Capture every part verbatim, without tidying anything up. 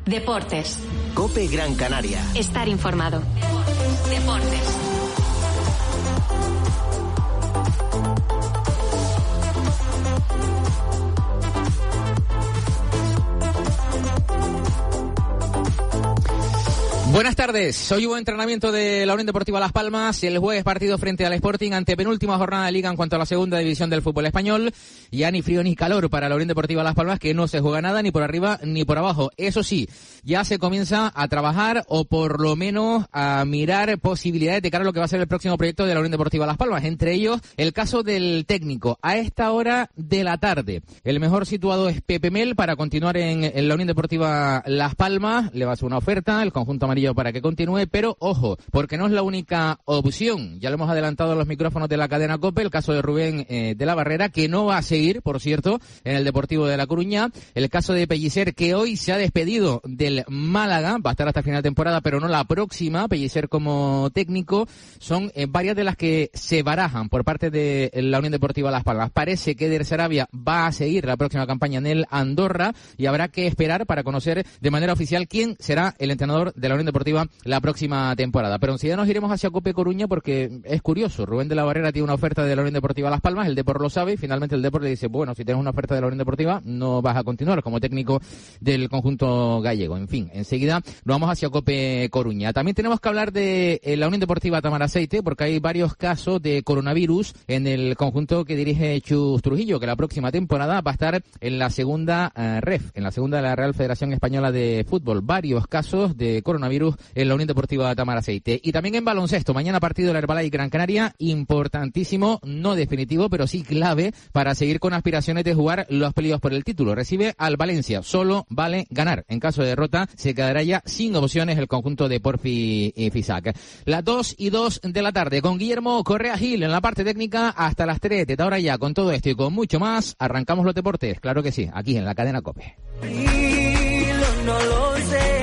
Deportes. COPE Gran Canaria. Estar informado. Deportes. Deportes. Buenas tardes. Hoy hubo entrenamiento de la Unión Deportiva Las Palmas. El jueves partido frente al Sporting, ante penúltima jornada de Liga en cuanto a la segunda división del fútbol español. Ya ni frío ni calor para la Unión Deportiva Las Palmas, que no se juega nada ni por arriba ni por abajo. Eso sí, ya se comienza a trabajar o por lo menos a mirar posibilidades de cara a lo que va a ser el próximo proyecto de la Unión Deportiva Las Palmas. Entre ellos, el caso del técnico. A esta hora de la tarde, el mejor situado es Pepe Mel para continuar en, en la Unión Deportiva Las Palmas. Le va a hacer una oferta, el conjunto amarillo, para que continúe, pero ojo, porque no es la única opción. Ya lo hemos adelantado en los micrófonos de la cadena COPE, el caso de Rubén eh, de la Barrera, que no va a seguir, por cierto, en el Deportivo de La Coruña. El caso de Pellicer, que hoy se ha despedido del Málaga, va a estar hasta final de temporada, pero no la próxima. Pellicer como técnico, son eh, varias de las que se barajan por parte de la Unión Deportiva Las Palmas. Parece que Eder Sarabia va a seguir la próxima campaña en el Andorra y habrá que esperar para conocer de manera oficial quién será el entrenador de la Unión Deportiva la próxima temporada. Pero enseguida nos iremos hacia COPE Coruña, porque es curioso. Rubén de la Barrera tiene una oferta de la Unión Deportiva Las Palmas, el Depor lo sabe, y finalmente el Depor le dice, bueno, si tienes una oferta de la Unión Deportiva, no vas a continuar como técnico del conjunto gallego. En fin, enseguida nos vamos hacia COPE Coruña. También tenemos que hablar de eh, la Unión Deportiva Tamaraceite, porque hay varios casos de coronavirus en el conjunto que dirige Chus Trujillo, que la próxima temporada va a estar en la segunda eh, R E F, en la segunda de la Real Federación Española de Fútbol. Varios casos de coronavirus en la Unión Deportiva Tamaraceite. Y también en baloncesto, mañana partido de la Herbalife Gran Canaria, importantísimo, no definitivo, pero sí clave para seguir con aspiraciones de jugar los playoffs por el título. Recibe al Valencia, solo vale ganar. En caso de derrota, se quedará ya sin opciones el conjunto de Porfi y Fisac. Las dos y dos de la tarde, con Guillermo Correa Gil en la parte técnica, hasta las tres de ahora ya. Con todo esto y con mucho más, arrancamos los deportes, claro que sí, aquí en la cadena COPE. No lo sé.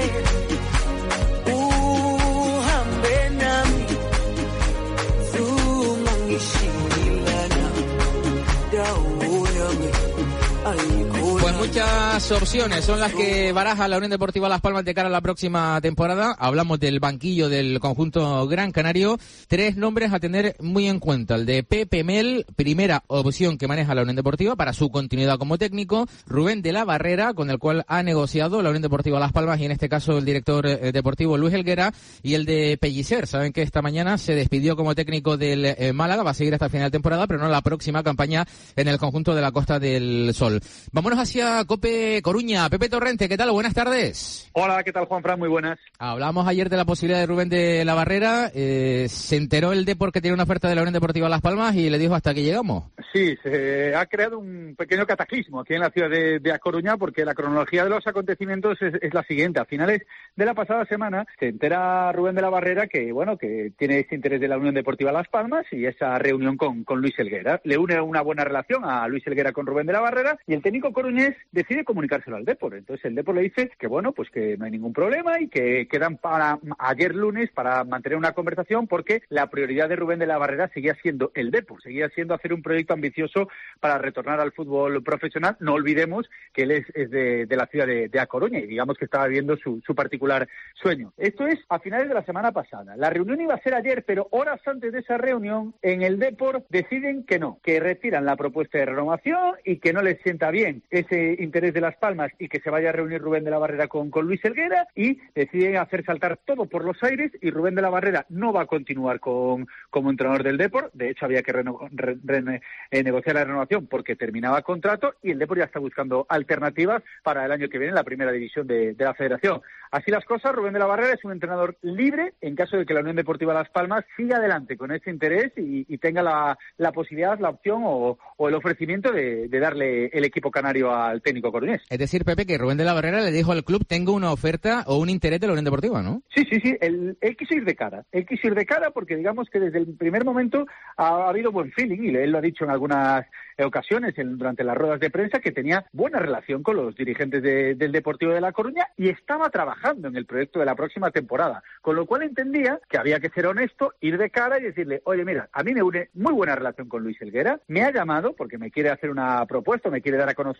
Pues muchas opciones son las que baraja la Unión Deportiva Las Palmas de cara a la próxima temporada. Hablamos del banquillo del conjunto gran canario. Tres nombres a tener muy en cuenta. El de Pepe Mel, primera opción que maneja la Unión Deportiva para su continuidad como técnico. Rubén de la Barrera, con el cual ha negociado la Unión Deportiva Las Palmas, y en este caso el director eh, deportivo Luis Helguera. Y el de Pellicer, saben que esta mañana se despidió como técnico del eh, Málaga, va a seguir hasta el final de temporada, pero no la próxima campaña en el conjunto de la Costa del Sol. Vámonos hacia COPE Coruña. Pepe Torrente, ¿qué tal? Buenas tardes. Hola, ¿qué tal, Juanfran? Muy buenas. Hablamos ayer de la posibilidad de Rubén de la Barrera. Eh, se enteró el Depor que tiene una oferta de la Unión Deportiva Las Palmas y le dijo hasta aquí llegamos. Sí, se ha creado un pequeño cataclismo aquí en la ciudad de, de A Coruña, porque la cronología de los acontecimientos es, es la siguiente. A finales de la pasada semana se entera Rubén de la Barrera que, bueno, que tiene este interés de la Unión Deportiva Las Palmas y esa reunión con, con Luis Helguera. Le une una buena relación a Luis Helguera con Rubén de la Barrera y el técnico coruñés decide comunicárselo al Depor. Entonces el Depor le dice que bueno, pues que no hay ningún problema y que quedan para ayer lunes para mantener una conversación, porque la prioridad de Rubén de la Barrera seguía siendo el Depor, seguía siendo hacer un proyecto ambicioso para retornar al fútbol profesional. No olvidemos que él es, es de, de la ciudad de, de A Coruña y digamos que estaba viviendo su, su particular sueño. Esto es a finales de la semana pasada. La reunión iba a ser ayer, pero horas antes de esa reunión en el Depor deciden que no, que retiran la propuesta de renovación y que no les sienta bien ese interés de Las Palmas y que se vaya a reunir Rubén de la Barrera con, con Luis Helguera, y deciden hacer saltar todo por los aires y Rubén de la Barrera no va a continuar con, como entrenador del Depor. De hecho había que reno, re, re, eh, negociar la renovación porque terminaba contrato y el Depor ya está buscando alternativas para el año que viene en la primera división de, de la federación. Así las cosas, Rubén de la Barrera es un entrenador libre en caso de que la Unión Deportiva Las Palmas siga adelante con ese interés y, y tenga la, la posibilidad, la opción o, o el ofrecimiento de, de darle el equipo canario al técnico coruñés. Es decir, Pepe, que Rubén de la Barrera le dijo al club, tengo una oferta o un interés de la Unión Deportiva, ¿no? Sí, sí, sí, él, él quiso ir de cara, él quiso ir de cara porque digamos que desde el primer momento ha, ha habido buen feeling y él lo ha dicho en algunas ocasiones en, durante las ruedas de prensa, que tenía buena relación con los dirigentes de, del Deportivo de La Coruña y estaba trabajando en el proyecto de la próxima temporada, con lo cual entendía que había que ser honesto, ir de cara y decirle, oye, mira, a mí me une muy buena relación con Luis Helguera, me ha llamado porque me quiere hacer una propuesta, me quiere dar a conocer el proyecto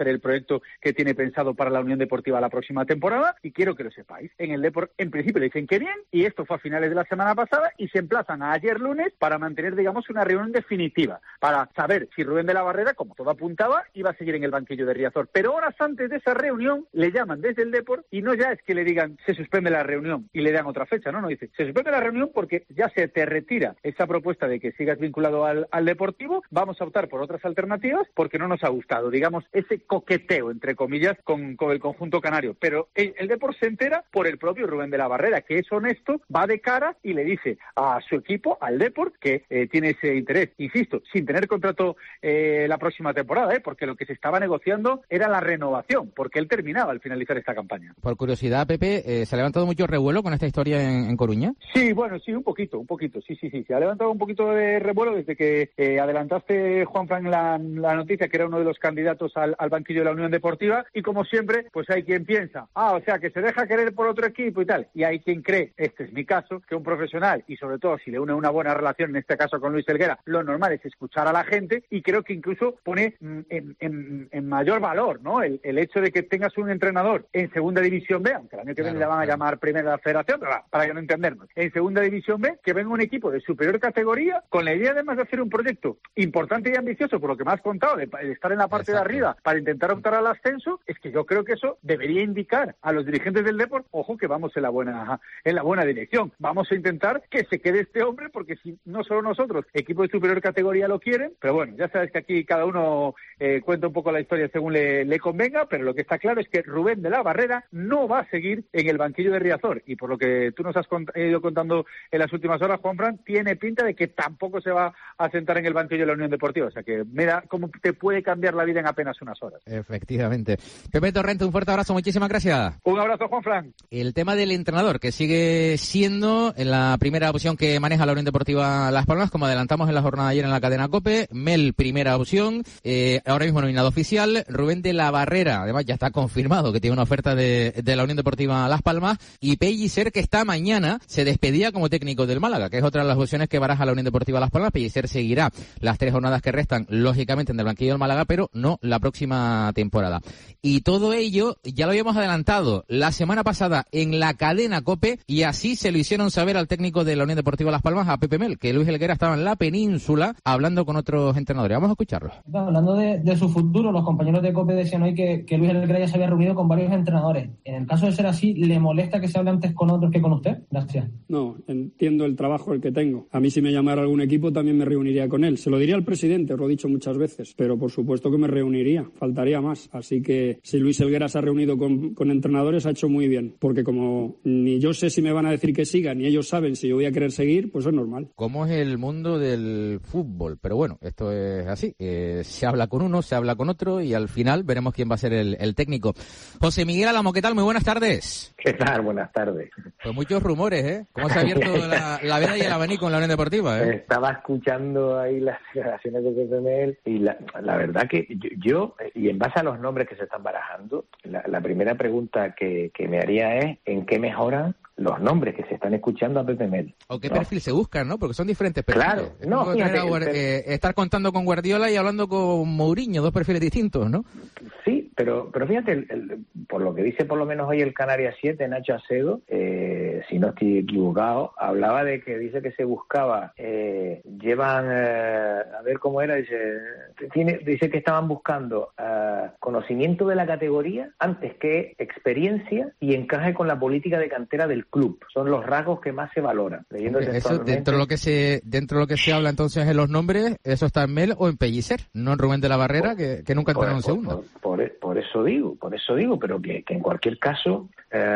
proyecto que tiene pensado para la Unión Deportiva la próxima temporada, y quiero que lo sepáis. En el Depor, en principio le dicen que bien, y esto fue a finales de la semana pasada, y se emplazan a ayer lunes para mantener, digamos, una reunión definitiva, para saber si Rubén de la Barrera, como todo apuntaba, iba a seguir en el banquillo de Riazor. Pero horas antes de esa reunión, le llaman desde el Depor, y no ya es que le digan, se suspende la reunión, y le dan otra fecha, no, no, dice, se suspende la reunión porque ya se te retira esa propuesta de que sigas vinculado al, al Deportivo, vamos a optar por otras alternativas porque no nos ha gustado, digamos, ese coqueteo, entre comillas, con, con el conjunto canario. Pero el, el Depor se entera por el propio Rubén de la Barrera, que es honesto, va de cara y le dice a su equipo, al Depor, que eh, tiene ese interés, insisto, sin tener contrato eh, la próxima temporada, eh, porque lo que se estaba negociando era la renovación, porque él terminaba al finalizar esta campaña. Por curiosidad, Pepe, eh, ¿se ha levantado mucho revuelo con esta historia en, en Coruña? Sí, bueno, sí, un poquito, un poquito, sí, sí, sí, se ha levantado un poquito de revuelo desde que eh, adelantaste, Juanfran, la, la noticia que era uno de los candidatos al, al banquillo de la Unión Deportiva, y como siempre, pues hay quien piensa, ah, o sea, que se deja querer por otro equipo y tal, y hay quien cree, este es mi caso, que un profesional, y sobre todo si le une una buena relación, en este caso con Luis Helguera, lo normal es escuchar a la gente, y creo que incluso pone en, en, en mayor valor, ¿no?, el, el hecho de que tengas un entrenador en Segunda División B, aunque el año que viene le van a llamar Primera de la Federación, pero va, para que no entendernos, en Segunda División B, que venga un equipo de superior categoría, con la idea además de hacer un proyecto importante y ambicioso, por lo que me has contado, de, de estar en la parte Exacto. de arriba, para intentar optar al ascenso, es que yo creo que eso debería indicar a los dirigentes del Depor, ojo, que vamos en la buena, en la buena dirección, vamos a intentar que se quede este hombre, porque si no solo nosotros, equipo de superior categoría lo quieren, pero bueno, ya sabes que aquí cada uno eh, cuenta un poco la historia según le, le convenga, pero lo que está claro es que Rubén de la Barrera no va a seguir en el banquillo de Riazor, y por lo que tú nos has cont- ido contando en las últimas horas, Juanfran, tiene pinta de que tampoco se va a sentar en el banquillo de la Unión Deportiva, o sea que mira cómo te puede cambiar la vida en apenas unas horas. Efectivamente. Pepe Torrente, un fuerte abrazo, muchísimas gracias. Un abrazo, Juanfran. El tema del entrenador, que sigue siendo en la primera opción que maneja la Unión Deportiva Las Palmas, como adelantamos en la jornada de ayer en la cadena COPE. Mel, primera opción, eh, ahora mismo nominado oficial. Rubén de la Barrera, además ya está confirmado que tiene una oferta de, de la Unión Deportiva Las Palmas. Y Pellicer, que está mañana, se despedía como técnico del Málaga, que es otra de las opciones que baraja la Unión Deportiva Las Palmas. Pellicer seguirá las tres jornadas que restan, lógicamente, en el banquillo del Málaga, pero no la próxima temporada. Y todo ello ya lo habíamos adelantado la semana pasada en la cadena COPE, y así se lo hicieron saber al técnico de la Unión Deportiva Las Palmas, a Pepe Mel, que Luis Helguera estaba en la península hablando con otros entrenadores. Vamos a escucharlo. Hablando de, de su futuro, los compañeros de COPE decían hoy que, que Luis Helguera ya se había reunido con varios entrenadores. En el caso de ser así, ¿le molesta que se hable antes con otros que con usted? Gracias. No, entiendo el trabajo el que tengo. A mí, si me llamara algún equipo, también me reuniría con él. Se lo diría al presidente, os lo he dicho muchas veces, pero por supuesto que me reuniría, faltaría más. Así que si Luis Helguera se ha reunido con, con entrenadores, ha hecho muy bien, porque como ni yo sé si me van a decir que siga, ni ellos saben si yo voy a querer seguir, pues es normal. ¿Cómo es el mundo del fútbol? Pero bueno, esto es así. Eh, se habla con uno, se habla con otro, y al final veremos quién va a ser el, el técnico. José Miguel Álamo, ¿qué tal? Muy buenas tardes. ¿Qué tal? Buenas tardes. Pues muchos rumores, ¿eh? ¿Cómo se ha abierto la, la veda y el abanico en la Unión Deportiva, eh? Estaba escuchando ahí las declaraciones de Pepe Mel, y la, la verdad que yo, yo, y en base a los nombres que se están barajando, la, la primera pregunta que, que me haría es ¿en qué mejoran los nombres que se están escuchando a Pepe Mel? ¿O qué ¿no? perfil se buscan, no? Porque son diferentes perfiles. Claro, no, fíjate, fíjate, a, eh, estar contando con Guardiola y hablando con Mourinho, dos perfiles distintos, ¿no? Sí, pero pero fíjate, el, el, por lo que dice por lo menos hoy el Canarias siete, Nacho Acedo, eh, si no estoy equivocado, hablaba de que dice que se buscaba, eh, llevan, eh, a ver cómo era, dice, tiene, dice que estaban buscando eh, conocimiento de la categoría antes que experiencia y encaje con la política de cantera del club. Son los rasgos que más se valoran. Leyendo eso dentro de lo que se dentro de lo que se habla entonces en los nombres, eso está en Mel o en Pellicer, no en Rubén de la Barrera, por, que, que nunca entró en un segundo. Por, por, por eso digo, por eso digo, pero que, que en cualquier caso,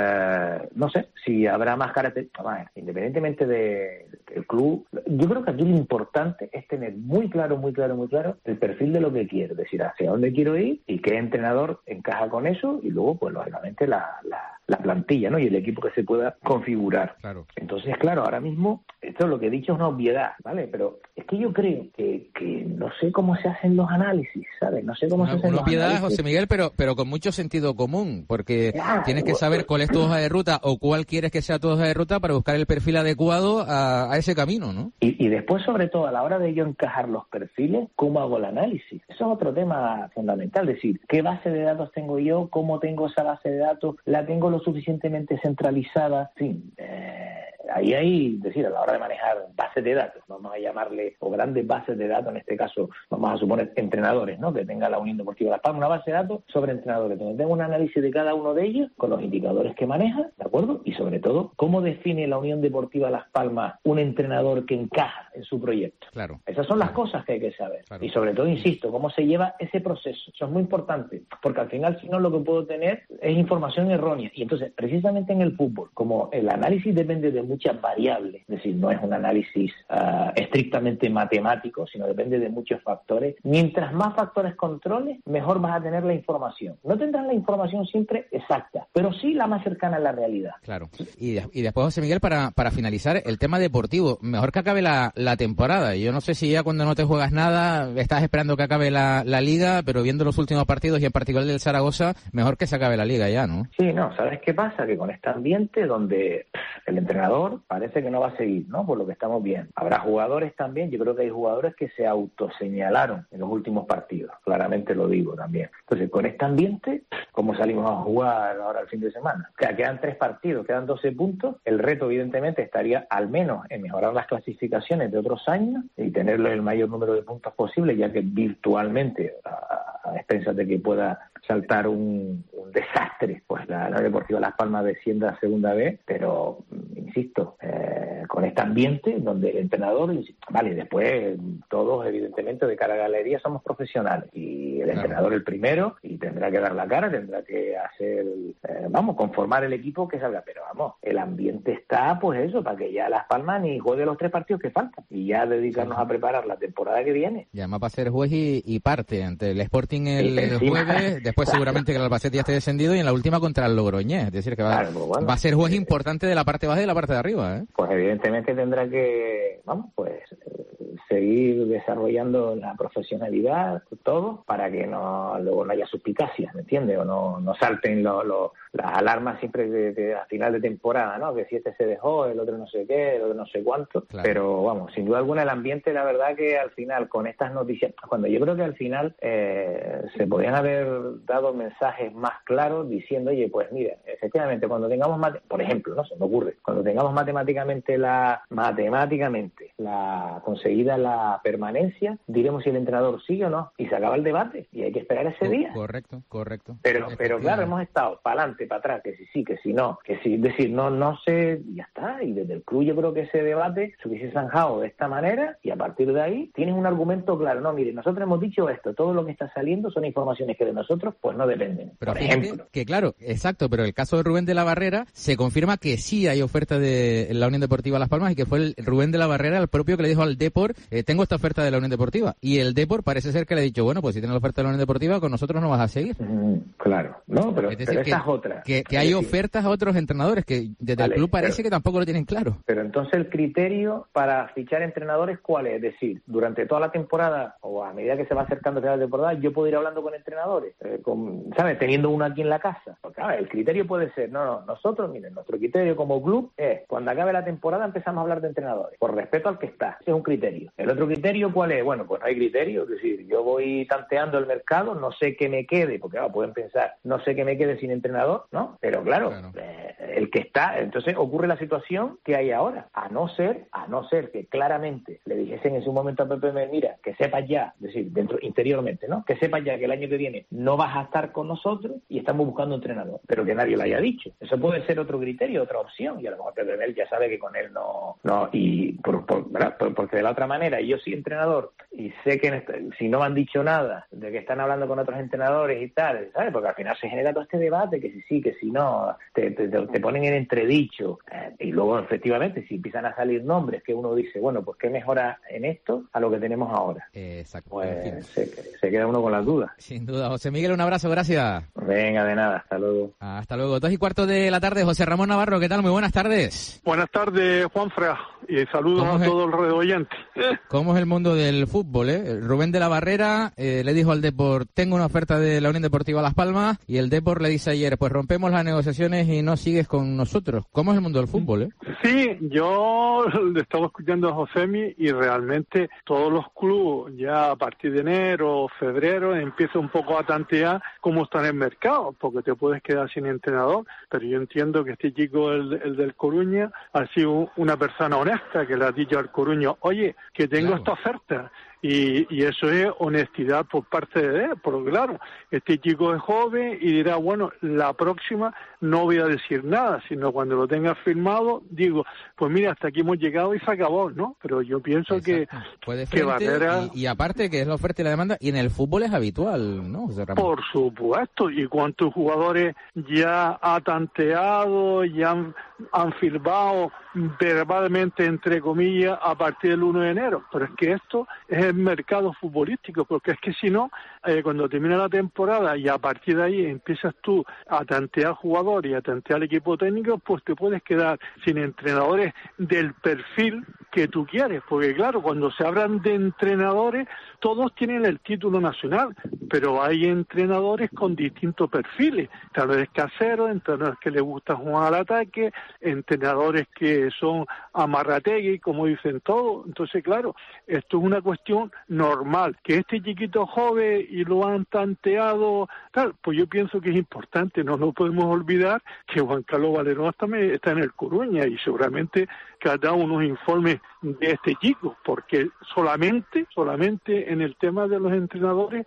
eh, no sé, si habrá más características, independientemente de, del club, yo creo que aquí lo importante es tener muy claro, muy claro, muy claro el perfil de lo que quiero, es decir, hacia dónde quiero ir y qué entrenador encaja con eso, y luego, pues, lógicamente, la, la, la plantilla, ¿no? Y el equipo que se pueda configurar. Claro. Entonces, claro, ahora mismo, esto es lo que he dicho, es una obviedad, ¿vale? Pero es que yo creo que, que no sé cómo se hacen los análisis, ¿sabes? No sé cómo una, se hacen una los obviedad, análisis. José Miguel, pero pero con mucho sentido común, porque Claro, tienes que saber cuál es tu hoja de ruta o cuál quieres que sea tu hoja de ruta para buscar el perfil adecuado a, a ese camino, ¿no? Y, y después, sobre todo, a la hora de yo encajar los perfiles, ¿cómo hago el análisis? Eso es otro tema fundamental, es decir, ¿qué base de datos tengo yo? ¿Cómo tengo esa base de datos? ¿La tengo lo suficientemente centralizada? En fin, eh, ahí hay, es decir, a la hora de manejar bases de datos, vamos a llamarle, o grandes bases de datos, en este caso, vamos a suponer entrenadores, ¿no? Que tenga la Unión Deportiva Las Palmas, una base de datos sobre entrenadores, donde tengo un análisis de cada uno de ellos, con los indicadores que maneja, ¿de acuerdo? Y sobre todo, ¿cómo define la Unión Deportiva Las Palmas un entrenador que encaja en su proyecto? Claro. Esas son las claro. cosas que hay que saber. Claro. Y sobre todo, insisto, cómo se lleva ese proceso. Eso es muy importante, porque al final, si no, lo que puedo tener es información errónea. Y entonces, precisamente en el fútbol, como el análisis depende de muchas variables, es decir, no es un análisis uh, estrictamente matemático, sino depende de muchos factores. Mientras más factores controles, mejor vas a tener la información. No tendrás la información siempre exacta, pero sí la más cercana a la realidad. Claro. Y, de, y después, José Miguel, para, para finalizar, el tema deportivo, mejor que acabe la, la temporada. Yo no sé si ya cuando no te juegas nada, estás esperando que acabe la, la liga, pero viendo los últimos partidos y en particular del Zaragoza, mejor que se acabe la liga ya, ¿no? Sí, no, ¿sabes qué pasa? Que con este ambiente donde el entrenador parece que no va a seguir, ¿no? Por lo que estamos viendo. Habrá jugadores también, yo creo que hay jugadores que se autoseñalaron en los últimos partidos, claramente lo digo también. Entonces, con este ambiente, ¿cómo salimos a jugar ahora el fin de semana? O sea, quedan tres partidos, quedan doce puntos, el reto evidentemente estaría al menos en mejorar las clasificaciones de otros años y tener el mayor número de puntos posible, ya que virtualmente, a, a expensas de que pueda saltar un, un desastre, pues la, la Deportiva Las Palmas descienda a Segunda B, pero insisto, eh, con este ambiente donde el entrenador, vale, después todos evidentemente de cara a galería somos profesionales y el claro. entrenador el primero y tendrá que dar la cara, tendrá que hacer, eh, vamos, conformar el equipo que salga, pero vamos, el ambiente está pues eso, para que ya Las Palmas ni juegue los tres partidos que faltan y ya dedicarnos sí. a preparar la temporada que viene. Y además va a ser juez y, y parte ante el Sporting el, el jueves, después claro. seguramente que el Albacete ya esté descendido y en la última contra el Logroñés, es decir que va, claro, pues bueno, va a ser juez importante de la parte baja y de la parte de arriba, ¿eh? Pues evidentemente tendrá que, vamos, pues seguir desarrollando la profesionalidad, todo, para que no luego no haya suspicacias, ¿me entiendes? O no, no salten lo, lo, las alarmas siempre de, de, a final de temporada, ¿no? Que si este se dejó, el otro no sé qué, el otro no sé cuánto. Claro. Pero vamos, sin duda alguna el ambiente, la verdad que al final, con estas noticias, cuando yo creo que al final eh, se podrían haber dado mensajes más claros diciendo, oye, pues mira, efectivamente, cuando tengamos, mate- por ejemplo, no se me ocurre, cuando tengamos matemáticamente la, matemáticamente la conseguida la permanencia, diremos si el entrenador sigue o no, y se acaba el debate, y hay que esperar ese Co- día. Correcto, correcto. Pero, pero claro, hemos estado para adelante, para atrás, que si sí, que si no, que si, es decir, no, no sé, y ya está, y desde el club yo creo que ese debate se hubiese zanjado de esta manera, y a partir de ahí tienes un argumento claro, no, mire, nosotros hemos dicho esto, todo lo que está saliendo son informaciones que de nosotros pues no dependen, pero por fíjate ejemplo. Que claro, exacto, pero el caso de Rubén de la Barrera se confirma que sí hay oferta de la Unión Deportiva Las Palmas y que fue el Rubén de la Barrera el propio que le dijo al Depor, eh, tengo esta oferta de la Unión Deportiva, y el Depor parece ser que le ha dicho, bueno, pues si tienes la oferta de la Unión Deportiva, con nosotros no vas a seguir. Mm, claro, no, pero, es decir, pero que, esa es otra. Que, que hay ofertas a otros entrenadores que desde vale, el club parece pero, que tampoco lo tienen claro. Pero entonces el criterio para fichar entrenadores, ¿cuál es? Es decir, durante toda la temporada o a medida que se va acercando la temporada, yo puedo ir hablando con entrenadores, eh, con, ¿sabes? Teniendo uno aquí en la casa. Porque, a ver, el criterio puede ser, no, no, nosotros, miren, nuestro criterio como club es, cuando acabe la temporada empezamos a hablar de entrenadores, por respeto al que está. Ese es un criterio. El otro criterio, ¿cuál es? Bueno, pues no hay criterio, es decir, yo voy tanteando el mercado, no sé qué me quede, porque claro, pueden pensar, no sé qué me quede sin entrenador, ¿no? Pero claro, claro. Eh, el que está, entonces ocurre la situación que hay ahora, a no ser, a no ser que claramente le dijesen en su momento a Pepe Mel, mira, que sepas ya, es decir, dentro, interiormente, ¿no? Que sepas ya que el año que viene no vas a estar con nosotros y estamos buscando entrenador, pero que nadie lo haya dicho. Eso puede ser otro criterio, otra opción, y a lo mejor Pepe Mel ya sabe que con él no, no, y por, por, ¿verdad? Por, porque de la otra manera, yo soy entrenador y sé que si no me han dicho nada de que están hablando con otros entrenadores y tal, ¿sabes? Porque al final se genera todo este debate, que si sí, que si no, te, te, te ponen en entredicho, eh, y luego efectivamente si empiezan a salir nombres que uno dice, bueno, pues qué mejora en esto a lo que tenemos ahora. Exacto. Pues en fin. se, se queda uno con las dudas. Sin duda. José Miguel, un abrazo, gracias. Venga, de nada, hasta luego. Hasta luego. Dos y cuarto de la tarde, José Ramón Navarro, ¿qué tal? Muy buenas tardes. Buenas tardes, Juanfra, y saludos a todos los redoyentes. ¿Cómo es el mundo del fútbol, eh? Rubén de la Barrera eh, le dijo al Depor, tengo una oferta de la Unión Deportiva Las Palmas, y el Depor le dice ayer, pues rompemos las negociaciones y no sigues con nosotros. ¿Cómo es el mundo del fútbol, eh? Sí, yo le estaba escuchando a Josemi y realmente todos los clubes ya a partir de enero o febrero empiezan un poco a tantear cómo está en el mercado, porque te puedes quedar sin entrenador, pero yo entiendo que este chico, el, el del Coruña, ha sido una persona honesta que le ha dicho al Coruña, oye, que tengo Claro. esta oferta. Y, y eso es honestidad por parte de él, porque claro, este chico es joven y dirá, bueno, la próxima no voy a decir nada, sino cuando lo tenga firmado, digo, pues mira, hasta aquí hemos llegado y se acabó, ¿no? Pero yo pienso Exacto. que, Fue de que frente Barrera... y, y aparte que es la oferta y la demanda, y en el fútbol es habitual, ¿no, José Ramón? Por supuesto, y cuántos jugadores ya ha tanteado, ya han, han firmado verbalmente, entre comillas, a partir del uno de enero. Pero es que esto es el mercado futbolístico, porque es que si no, eh, cuando termina la temporada y a partir de ahí empiezas tú a tantear jugadores y a tantear equipo técnico, pues te puedes quedar sin entrenadores del perfil que tú quieres, porque claro, cuando se hablan de entrenadores, todos tienen el título nacional, pero hay entrenadores con distintos perfiles, entrenadores caseros, entrenadores que les gusta jugar al ataque, entrenadores que son amarrategui, como dicen todos. Entonces, claro, esto es una cuestión normal. Que este chiquito joven y lo han tanteado, tal, pues yo pienso que es importante. No nos podemos olvidar que Juan Carlos Valerón también está en el Coruña y seguramente que ha dado unos informes de este chico, porque solamente, solamente en el tema de los entrenadores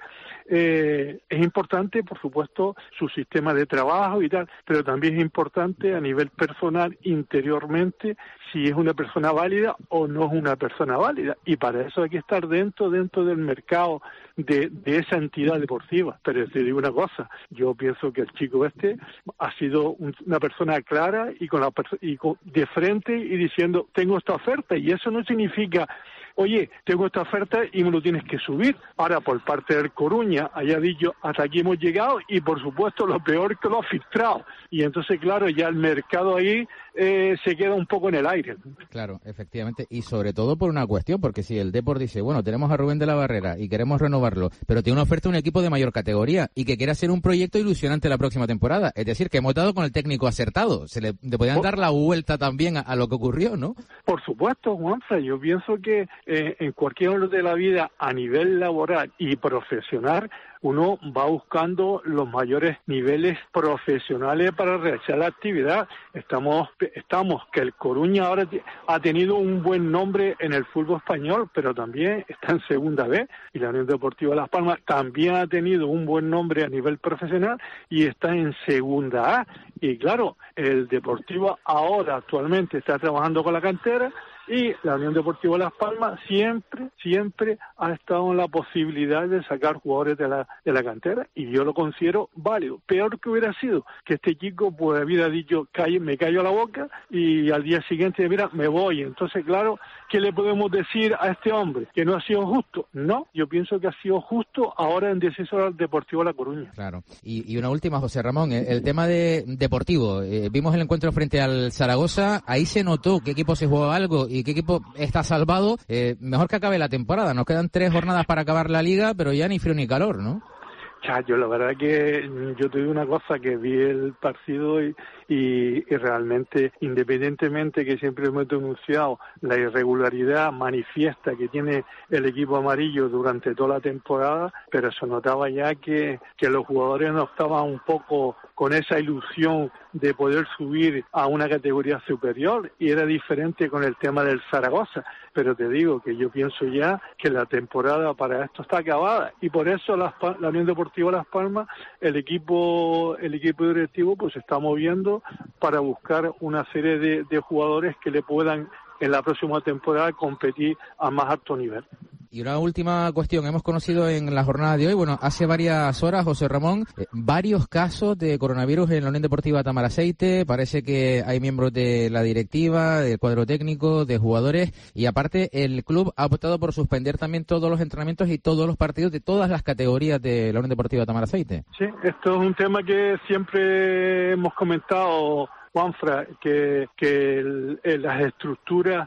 eh, es importante, por supuesto, su sistema de trabajo y tal, pero también es importante a nivel personal, interiormente, si es una persona válida o no es una persona válida, y para eso hay que estar dentro, dentro del mercado de, de esa entidad deportiva. Pero te digo una cosa, yo pienso que el chico este ha sido un, una persona clara y con la y con, de frente y diciendo, tengo esta oferta, y eso no significa, oye, tengo esta oferta y me lo tienes que subir. Ahora, por parte del Coruña, haya dicho, hasta aquí hemos llegado, y por supuesto lo peor que lo ha filtrado. Y entonces, claro, ya el mercado ahí eh, se queda un poco en el aire. Claro, efectivamente, y sobre todo por una cuestión, porque si el Depor dice, bueno, tenemos a Rubén de la Barrera y queremos renovarlo, pero tiene una oferta de un equipo de mayor categoría y que quiere hacer un proyecto ilusionante la próxima temporada, es decir, que hemos dado con el técnico acertado, se le, le podían dar la vuelta también a, a lo que ocurrió, ¿no? Por supuesto, Juanfra, yo pienso que eh, en cualquier orden de la vida, a nivel laboral y profesional, uno va buscando los mayores niveles profesionales para realizar la actividad. Estamos, estamos que el Coruña ahora ha tenido un buen nombre en el fútbol español, pero también está en segunda B, y la Unión Deportiva Las Palmas también ha tenido un buen nombre a nivel profesional y está en segunda A. Y claro, el Deportivo ahora actualmente está trabajando con la cantera, y la Unión Deportiva Las Palmas siempre, siempre ha estado en la posibilidad de sacar jugadores de la de la cantera, y yo lo considero válido. Peor que hubiera sido que este chico pues hubiera dicho, me callo a la boca, y al día siguiente, mira, me voy. Entonces, claro, ¿qué le podemos decir a este hombre? ¿Que no ha sido justo? No, yo pienso que ha sido justo ahora en descenso al Deportivo La Coruña. Claro. Y, y una última, José Ramón, el, el tema de deportivo. Eh, vimos el encuentro frente al Zaragoza, ahí se notó qué equipo se jugó algo y qué equipo está salvado. Eh, mejor que acabe la temporada. Nos quedan tres jornadas para acabar la liga, pero ya ni frío ni calor, ¿no? Ya, yo la verdad que yo te digo una cosa, que vi el partido y, y, y realmente, independientemente que siempre hemos denunciado la irregularidad manifiesta que tiene el equipo amarillo durante toda la temporada, pero se notaba ya que, que los jugadores no estaban un poco con esa ilusión de poder subir a una categoría superior, y era diferente con el tema del Zaragoza. Pero te digo que yo pienso ya que la temporada para esto está acabada, y por eso la, la Unión Deportiva Las Palmas, el equipo el equipo directivo pues se está moviendo para buscar una serie de, de jugadores que le puedan en la próxima temporada competir a más alto nivel. Y una última cuestión, hemos conocido en la jornada de hoy, bueno, hace varias horas, José Ramón, eh, varios casos de coronavirus en la Unión Deportiva Tamaraceite. Parece que hay miembros de la directiva, del cuadro técnico, de jugadores, y aparte el club ha optado por suspender también todos los entrenamientos y todos los partidos de todas las categorías de la Unión Deportiva Tamaraceite. Sí, esto es un tema que siempre hemos comentado, Juanfra, que, que el, el, las estructuras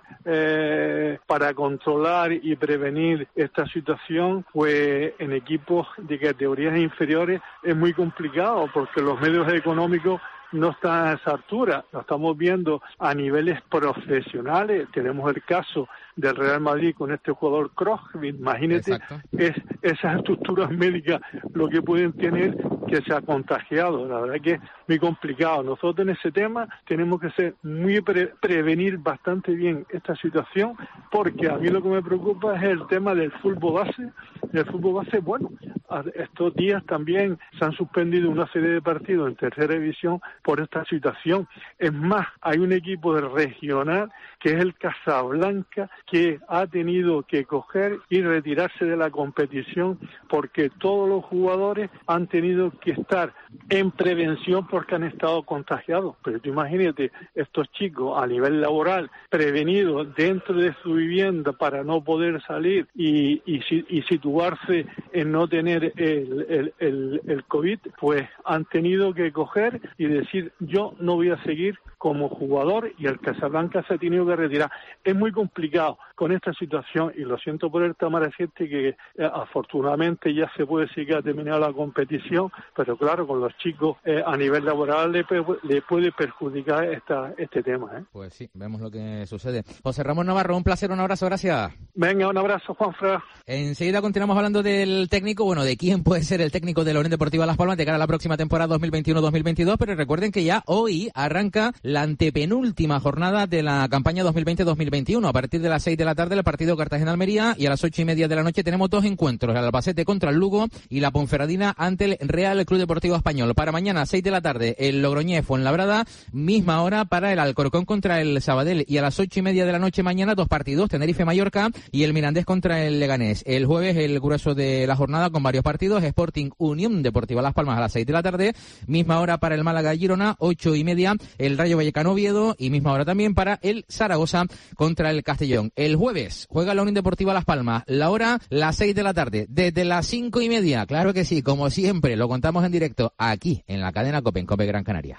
eh, para controlar y prevenir esta situación, pues en equipos de categorías inferiores es muy complicado, porque los medios económicos no está a esa altura. Lo estamos viendo a niveles profesionales. Tenemos el caso del Real Madrid con este jugador Kroos. Imagínate es, esas estructuras médicas lo que pueden tener, que se ha contagiado. La verdad que es muy complicado. Nosotros en ese tema tenemos que ser muy pre- prevenir bastante bien esta situación, porque a mí lo que me preocupa es el tema del fútbol base. El fútbol base, bueno, estos días también se han suspendido una serie de partidos en tercera división por esta situación. Es más, hay un equipo del regional que es el Casablanca, que ha tenido que coger y retirarse de la competición porque todos los jugadores han tenido que estar en prevención porque han estado contagiados. Pero tú imagínate, estos chicos a nivel laboral, prevenidos dentro de su vivienda para no poder salir y, y, y situarse en no tener el, el, el, el COVID, pues han tenido que coger y decir, yo no voy a seguir como jugador, y el Casablanca se ha tenido que retirar. Es muy complicado con esta situación, y lo siento por el Tamaracete, que eh, afortunadamente ya se puede decir que ha terminado la competición, pero claro, con los chicos eh, a nivel laboral le, le puede perjudicar esta, este tema. ¿eh? Pues sí, vemos lo que sucede. José Ramón Navarro, un placer, un abrazo, gracias. Venga, un abrazo, Juanfran. Enseguida continuamos hablando del técnico, bueno, de quién puede ser el técnico de la Unión Deportiva Las Palmas de cara a la próxima temporada dos mil veintiuno dos mil veintidós, pero recuerden que ya hoy arranca la antepenúltima jornada de la campaña dos mil veinte dos mil veintiuno. A partir de las seis de la tarde el partido Cartagena-Almería, y a las ocho y media de la noche tenemos dos encuentros, el Albacete contra el Lugo y la Ponferradina ante el Real Club Deportivo Español. Para mañana, seis de la tarde, el Logroñés Fuenlabrada, misma hora para el Alcorcón contra el Sabadell, y a las ocho y media de la noche mañana dos partidos, Tenerife-Mallorca y el Mirandés contra el Leganés. El jueves el grueso de la jornada con varios partidos, Sporting Unión Deportiva Las Palmas a las seis de la tarde, misma hora para el Málaga-Girona, ocho y media el Rayo Vallecano-Oviedo, y misma hora también para el Zaragoza contra el Castellón. El jueves juega la Unión Deportiva Las Palmas, la hora las seis de la tarde, desde las cinco y media, claro que sí, como siempre, lo contamos en directo aquí en la cadena COPE, en COPE Gran Canaria.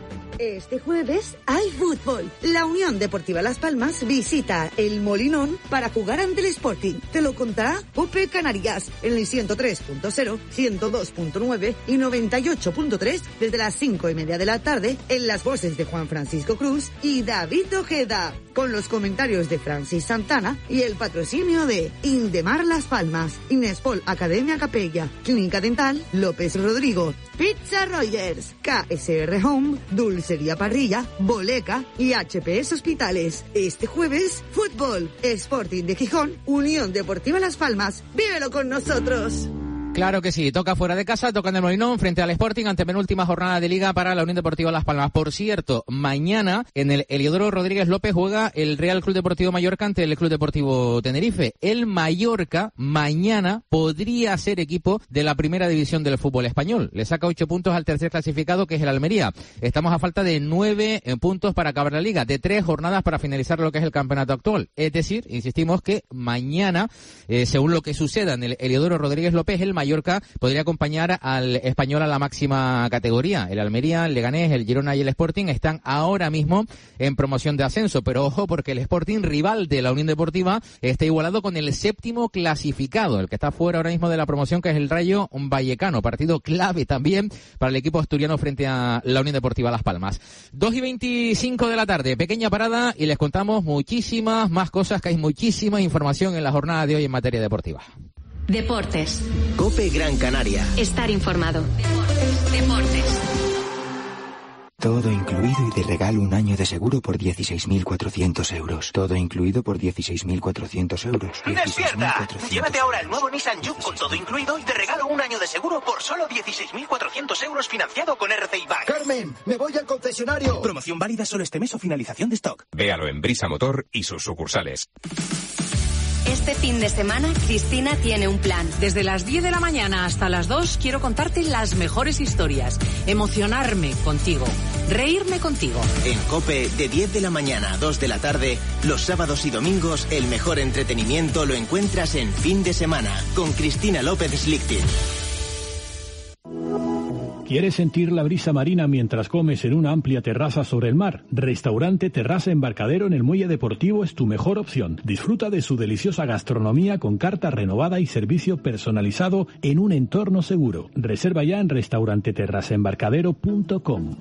Este jueves hay fútbol. La Unión Deportiva Las Palmas visita el Molinón para jugar ante el Sporting. Te lo contará COPE Canarias en el ciento tres punto cero, ciento dos punto nueve y noventa y ocho punto tres desde las cinco y media de la tarde, en las voces de Juan Francisco Cruz y David Ojeda, con los comentarios de Francis Santana y el patrocinio de Indemar Las Palmas, Inespol Academia Capella, Clínica Dental López Rodrigo, Pizza Rogers, K S R Home, Dulcería Parrilla, Boleca y H P S Hospitales. Este jueves, fútbol, Sporting de Gijón, Unión Deportiva Las Palmas. ¡Vívelo con nosotros! Claro que sí, toca fuera de casa, toca en el Molinón frente al Sporting, ante penúltima jornada de Liga para la Unión Deportiva Las Palmas. Por cierto, mañana en el Heliodoro Rodríguez López juega el Real Club Deportivo Mallorca ante el Club Deportivo Tenerife. El Mallorca mañana podría ser equipo de la primera división del fútbol español. Le saca ocho puntos al tercer clasificado, que es el Almería. Estamos a falta de nueve puntos para acabar la Liga, de tres jornadas para finalizar lo que es el campeonato actual. Es decir, insistimos que mañana, eh, según lo que suceda en el Heliodoro Rodríguez López, el Mallorca Mallorca podría acompañar al Español a la máxima categoría. El Almería, el Leganés, el Girona y el Sporting están ahora mismo en promoción de ascenso, pero ojo, porque el Sporting, rival de la Unión Deportiva, está igualado con el séptimo clasificado, el que está fuera ahora mismo de la promoción, que es el Rayo Vallecano. Partido clave también para el equipo asturiano frente a la Unión Deportiva Las Palmas. dos y veinticinco de la tarde, pequeña parada y les contamos muchísimas más cosas, que hay muchísima información en la jornada de hoy en materia deportiva. Deportes. COPE Gran Canaria. Estar informado. Deportes. Deportes. Todo incluido y de regalo un año de seguro por dieciséis mil cuatrocientos euros. Todo incluido por dieciséis mil cuatrocientos euros. ¡Despierta! Llévate ahora el nuevo Nissan Juke con todo incluido y te regalo un año de seguro por solo dieciséis mil cuatrocientos euros financiado con R C I Bank. ¡Carmen! ¡Me voy al concesionario! Promoción válida solo este mes o finalización de stock. Véalo en Brisa Motor y sus sucursales. Este fin de semana, Cristina tiene un plan. Desde las diez de la mañana hasta las dos quiero contarte las mejores historias, emocionarme contigo, reírme contigo. En COPE, de diez de la mañana a dos de la tarde, los sábados y domingos, el mejor entretenimiento lo encuentras en Fin de Semana, con Cristina López Slichting. ¿Quieres sentir la brisa marina mientras comes en una amplia terraza sobre el mar? Restaurante Terraza Embarcadero en el Muelle Deportivo es tu mejor opción. Disfruta de su deliciosa gastronomía con carta renovada y servicio personalizado en un entorno seguro. Reserva ya en restaurante terraza embarcadero punto com.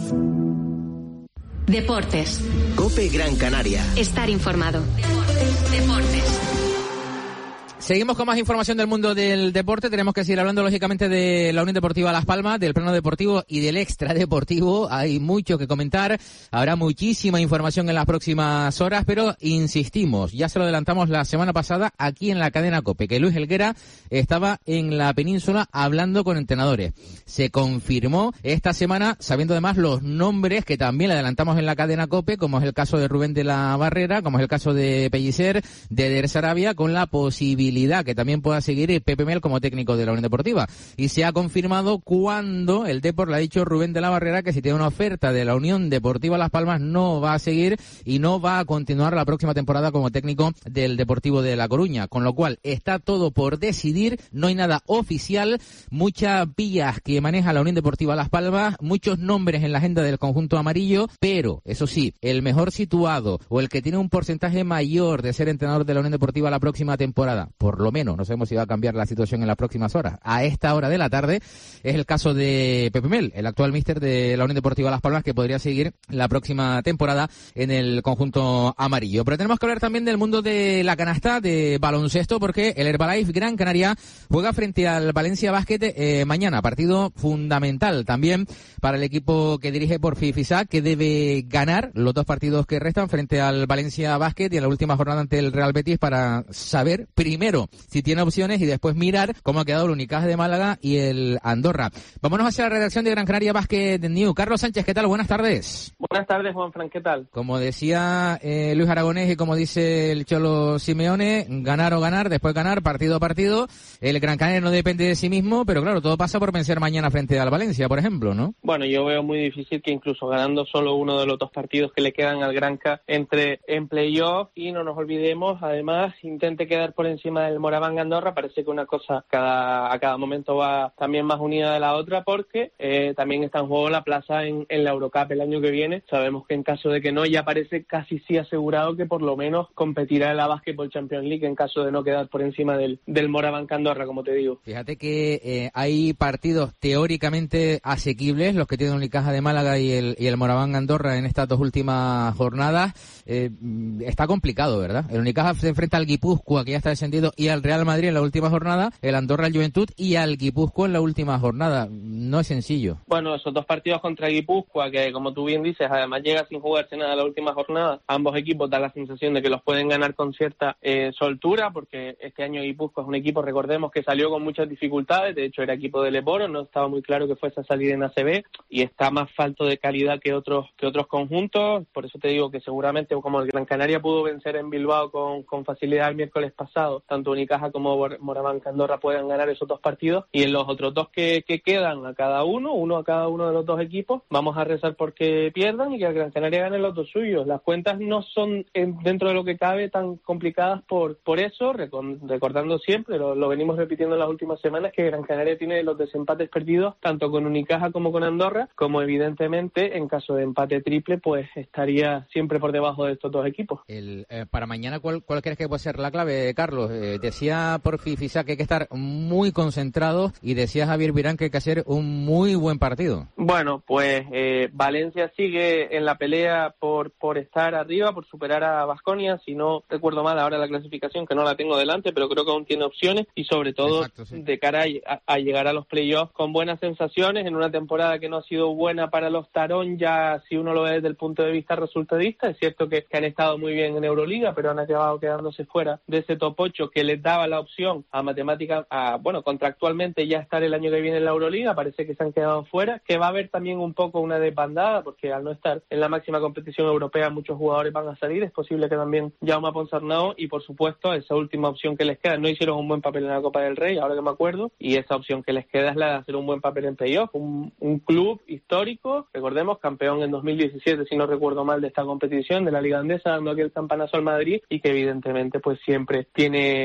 Deportes. COPE Gran Canaria. Estar informado. Deportes. Deportes. Seguimos con más información del mundo del deporte. Tenemos que seguir hablando, lógicamente, de la Unión Deportiva Las Palmas, del plano deportivo y del extra deportivo. Hay mucho que comentar. Habrá muchísima información en las próximas horas, pero insistimos, ya se lo adelantamos la semana pasada aquí en la cadena COPE, que Luis Helguera estaba en la península hablando con entrenadores. Se confirmó esta semana, sabiendo además los nombres que también le adelantamos en la cadena COPE, como es el caso de Rubén de la Barrera, como es el caso de Pellicer, de Eder Sarabia, con la posibilidad que también pueda seguir Pepe Mel como técnico de la Unión Deportiva. Y se ha confirmado cuando el Depor le ha dicho Rubén de la Barrera que si tiene una oferta de la Unión Deportiva Las Palmas no va a seguir y no va a continuar la próxima temporada como técnico del Deportivo de La Coruña. Con lo cual está todo por decidir, no hay nada oficial, muchas vías que maneja la Unión Deportiva Las Palmas, muchos nombres en la agenda del conjunto amarillo, pero eso sí, el mejor situado o el que tiene un porcentaje mayor de ser entrenador de la Unión Deportiva la próxima temporada, por lo menos, no sabemos si va a cambiar la situación en las próximas horas, a esta hora de la tarde, es el caso de Pepe Mel, el actual míster de la Unión Deportiva Las Palmas, que podría seguir la próxima temporada en el conjunto amarillo. Pero tenemos que hablar también del mundo de la canasta, de baloncesto, porque el Herbalife Gran Canaria juega frente al Valencia Basket eh, mañana, partido fundamental también para el equipo que dirige Porfi Fisac, que debe ganar los dos partidos que restan frente al Valencia Basket y en la última jornada ante el Real Betis para saber primero si tiene opciones y después mirar cómo ha quedado el Unicaja de Málaga y el Andorra. Vámonos hacia la redacción de Gran Canaria Basket News. Carlos Sánchez, ¿qué tal? Buenas tardes. Buenas tardes, Juanfran, ¿qué tal? Como decía eh, Luis Aragonés y como dice el Cholo Simeone, ganar o ganar, después ganar, partido a partido. El Gran Canaria no depende de sí mismo, pero claro, todo pasa por vencer mañana frente al Valencia, por ejemplo, ¿no? Bueno, yo veo muy difícil que incluso ganando solo uno de los dos partidos que le quedan al Granca entre en playoff, y no nos olvidemos, además, intente quedar por encima del Moraván Andorra. Parece que una cosa cada, a cada momento va también más unida de la otra, porque eh, también está en juego la plaza en, en la Eurocup el año que viene. Sabemos que en caso de que no, ya parece casi sí asegurado que por lo menos competirá en la Basketball Champions League en caso de no quedar por encima del, del Moraván Andorra, como te digo. Fíjate que eh, hay partidos teóricamente asequibles, los que tiene Unicaja de Málaga y el, y el Moraván Andorra en estas dos últimas jornadas. Eh, está complicado, ¿verdad? El Unicaja se enfrenta al Guipúzcoa, que ya está descendido, y al Real Madrid en la última jornada, el Andorra al Juventud y al Guipúzcoa en la última jornada. No es sencillo. Bueno, esos dos partidos contra Guipúzcoa, que como tú bien dices, además llega sin jugarse nada la última jornada, ambos equipos dan la sensación de que los pueden ganar con cierta eh, soltura, porque este año Guipúzcoa es un equipo, recordemos, que salió con muchas dificultades. De hecho era equipo del Leporo, no estaba muy claro que fuese a salir en A C B y está más falto de calidad que otros que otros conjuntos. Por eso te digo que seguramente, como el Gran Canaria pudo vencer en Bilbao con, con facilidad el miércoles pasado, tanto Unicaja como Moraván Andorra puedan ganar esos dos partidos, y en los otros dos que, que quedan a cada uno, uno a cada uno de los dos equipos, vamos a rezar porque pierdan y que el Gran Canaria gane los dos suyos. Las cuentas no son, en, dentro de lo que cabe, tan complicadas por por eso, recordando siempre, lo, lo venimos repitiendo en las últimas semanas, que Gran Canaria tiene los desempates perdidos tanto con Unicaja como con Andorra, como evidentemente en caso de empate triple pues estaría siempre por debajo de estos dos equipos. El, eh, para mañana, ¿cuál, ¿cuál crees que puede ser la clave, Carlos? Eh, decía Porfi Fisac que hay que estar muy concentrados y decía Javier Virán que hay que hacer un muy buen partido. Bueno, pues eh, Valencia sigue en la pelea por por estar arriba, por superar a Baskonia, si no recuerdo mal ahora la clasificación, que no la tengo delante, pero creo que aún tiene opciones, y sobre todo Exacto, sí. de cara a, a llegar a los playoffs con buenas sensaciones en una temporada que no ha sido buena para los Tarón, ya si uno lo ve desde el punto de vista resultadista. Es cierto que, que han estado muy bien en Euroliga, pero han acabado quedándose fuera de ese top ocho que les daba la opción a matemática, a, bueno, contractualmente ya estar el año que viene en la Euroliga. Parece que se han quedado fuera, que va a haber también un poco una desbandada, porque al no estar en la máxima competición europea muchos jugadores van a salir. Es posible que también Jaume Ponsarnau, y por supuesto esa última opción que les queda, no hicieron un buen papel en la Copa del Rey, ahora que me acuerdo, y esa opción que les queda es la de hacer un buen papel en playoff. Un, un club histórico, recordemos, campeón en dos mil diecisiete, si no recuerdo mal, de esta competición, de la Liga Andesa, dando aquel campanazo al Madrid, y que evidentemente pues siempre tiene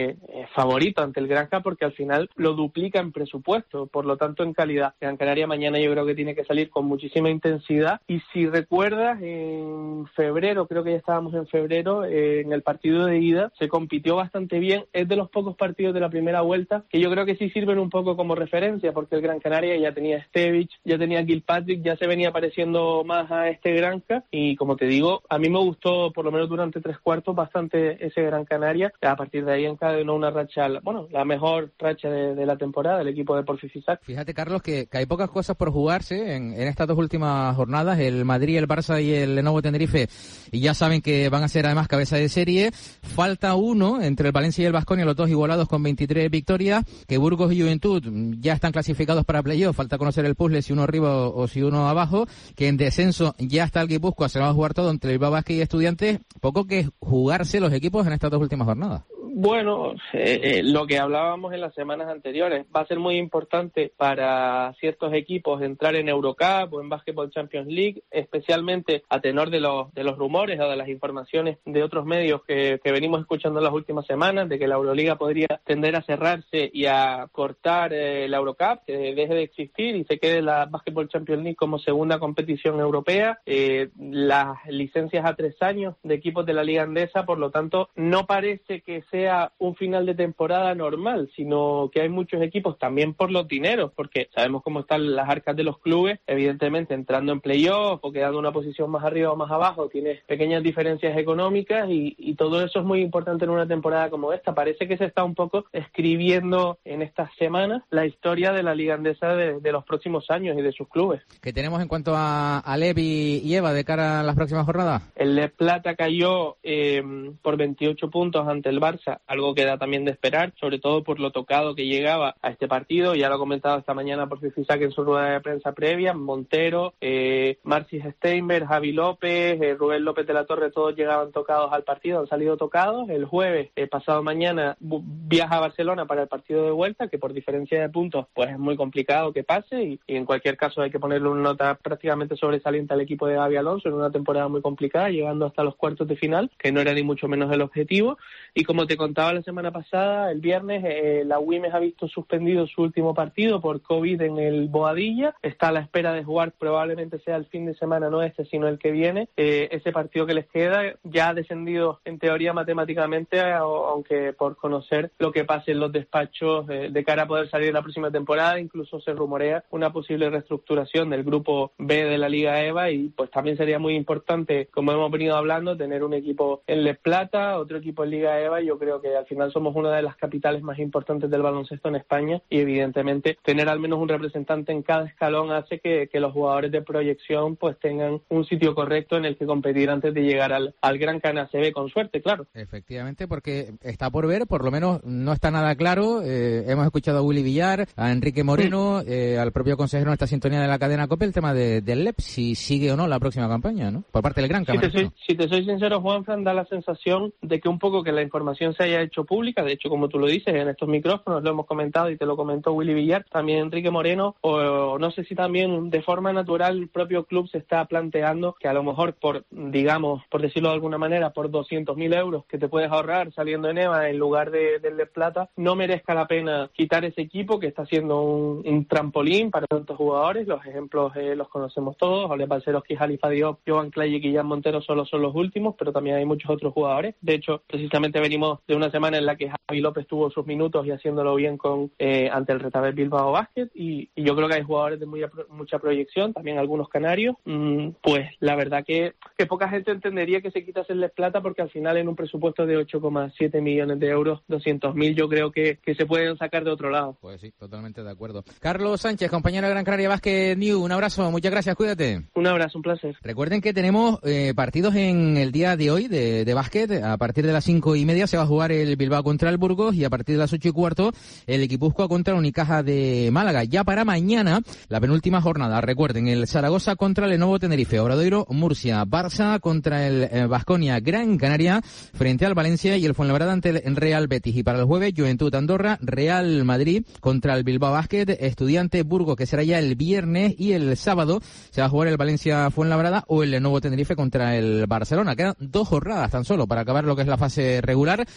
eh, favorito ante el Granca porque al final lo duplica en presupuesto, por lo tanto en calidad. Gran Canaria mañana yo creo que tiene que salir con muchísima intensidad y si recuerdas en febrero, creo que ya estábamos en febrero, eh, en el partido de ida se compitió bastante bien, es de los pocos partidos de la primera vuelta que yo creo que sí sirven un poco como referencia porque el Gran Canaria ya tenía Stevich, ya tenía Kilpatrick, ya se venía pareciendo más a este Granca y como te digo, a mí me gustó por lo menos durante tres cuartos bastante ese Gran Canaria, a partir de ahí encadenó una racha, bueno, la mejor racha de, de la temporada del equipo de Porfi Fisac. Fíjate, Carlos, que, que hay pocas cosas por jugarse en, en estas dos últimas jornadas, el Madrid, el Barça y el Lenovo Tenerife, y ya saben que van a ser además cabeza de serie. Falta uno entre el Valencia y el Baskonia, los dos igualados con veintitrés victorias, que Burgos y Juventud ya están clasificados para playoff, falta conocer el puzzle si uno arriba o, o si uno abajo, que en descenso ya está el Guipúzcoa, se va a jugar todo entre el Bilbao Basket y Estudiantes, poco que jugarse los equipos en estas dos últimas jornadas. Bueno, eh, eh, lo que hablábamos en las semanas anteriores, va a ser muy importante para ciertos equipos entrar en Eurocup o en Basketball Champions League, especialmente a tenor de los de los rumores o de las informaciones de otros medios que, que venimos escuchando en las últimas semanas, de que la Euroliga podría tender a cerrarse y a cortar eh, la Eurocup, que deje de existir y se quede la Basketball Champions League como segunda competición europea, eh, las licencias a tres años de equipos de la Liga Andesa, por lo tanto, no parece que sea un final de temporada normal, sino que hay muchos equipos también por los dineros, porque sabemos cómo están las arcas de los clubes, evidentemente entrando en playoff o quedando una posición más arriba o más abajo, tienes pequeñas diferencias económicas y, y todo eso es muy importante en una temporada como esta. Parece que se está un poco escribiendo en estas semanas la historia de la Liga Andesa de, de los próximos años y de sus clubes. ¿Qué tenemos en cuanto a, a Lev y, y Eva de cara a las próximas jornadas? El Lev Plata cayó eh, por veintiocho puntos ante el Barça, algo que da también de esperar, sobre todo por lo tocado que llegaba a este partido. Ya lo ha comentado esta mañana por Fisac en su rueda de prensa previa, Montero, eh, Marcis Steinberg, Javi López, eh, Rubén López de la Torre, todos llegaban tocados al partido, han salido tocados. El jueves, eh, pasado mañana, viaja a Barcelona para el partido de vuelta, que por diferencia de puntos pues es muy complicado que pase y, y en cualquier caso hay que ponerle una nota prácticamente sobresaliente al equipo de Gaby Alonso en una temporada muy complicada, llegando hasta los cuartos de final, que no era ni mucho menos el objetivo. Y como te contaba la semana pasada, el viernes, eh, la Güemes ha visto suspendido su último partido por COVID en el Boadilla, está a la espera de jugar, probablemente sea el fin de semana, no este, sino el que viene. Eh, ese partido que les queda ya ha descendido en teoría matemáticamente, aunque por conocer lo que pase en los despachos eh, de cara a poder salir en la próxima temporada, incluso se rumorea una posible reestructuración del grupo B de la Liga EVA y pues también sería muy importante, como hemos venido hablando, tener un equipo en Les Plata, otro equipo en Liga EVA. Yo creo que al final somos una de las capitales más importantes del baloncesto en España y evidentemente tener al menos un representante en cada escalón hace que, que los jugadores de proyección pues tengan un sitio correcto en el que competir antes de llegar al, al Gran Cana C B, con suerte, claro. Efectivamente, porque está por ver, por lo menos no está nada claro. Eh, hemos escuchado a Willy Villar, a Enrique Moreno, sí. eh, al propio consejero en esta sintonía de la cadena COPE, el tema de, del L E P, si sigue o no la próxima campaña, ¿no? Por parte del Gran Cana. Si te soy, si te soy sincero, Juanfran, da la sensación de que un poco que la información se haya hecho pública, de hecho, como tú lo dices, en estos micrófonos lo hemos comentado y te lo comentó Willy Villar, también Enrique Moreno, o, o no sé si también de forma natural el propio club se está planteando que a lo mejor por, digamos, por decirlo de alguna manera, por doscientos mil euros que te puedes ahorrar saliendo en EVA en lugar de, del de Plata, no merezca la pena quitar ese equipo que está siendo un, un trampolín para tantos jugadores. Los ejemplos eh, los conocemos todos, Ole Balcerovski, Jalifa Diop, Jovan Clay y Guillán Montero solo son los últimos, pero también hay muchos otros jugadores. De hecho, precisamente venimos de una semana en la que Javi López tuvo sus minutos y haciéndolo bien con eh, ante el Retabel Bilbao Basket y, y yo creo que hay jugadores de muy, mucha proyección, también algunos canarios. Mm, pues la verdad que, que poca gente entendería que se quitase el Les Plata porque al final en un presupuesto de ocho coma siete millones de euros, doscientos mil yo creo que, que se pueden sacar de otro lado. Pues sí, totalmente de acuerdo. Carlos Sánchez, compañero de Gran Canaria Basket News, un abrazo, muchas gracias, cuídate. Un abrazo, un placer. Recuerden que tenemos eh, partidos en el día de hoy de, de básquet. A partir de las cinco y media se va a jugar el Bilbao contra el Burgos y a partir de las ocho y cuarto el Guipúzcoa contra Unicaja de Málaga. Ya para mañana, la penúltima jornada, recuerden, el Zaragoza contra el Lenovo Tenerife, Obradoiro Murcia, Barça contra el Baskonia Gran Canaria frente al Valencia y el Fuenlabrada ante el Real Betis. Y para el jueves, Juventud Andorra, Real Madrid contra el Bilbao Basket, Estudiante Burgos, que será ya el viernes, y el sábado se va a jugar el Valencia Fuenlabrada o el Lenovo Tenerife contra el Barcelona. Quedan dos jornadas tan solo para acabar lo que es la fase regular.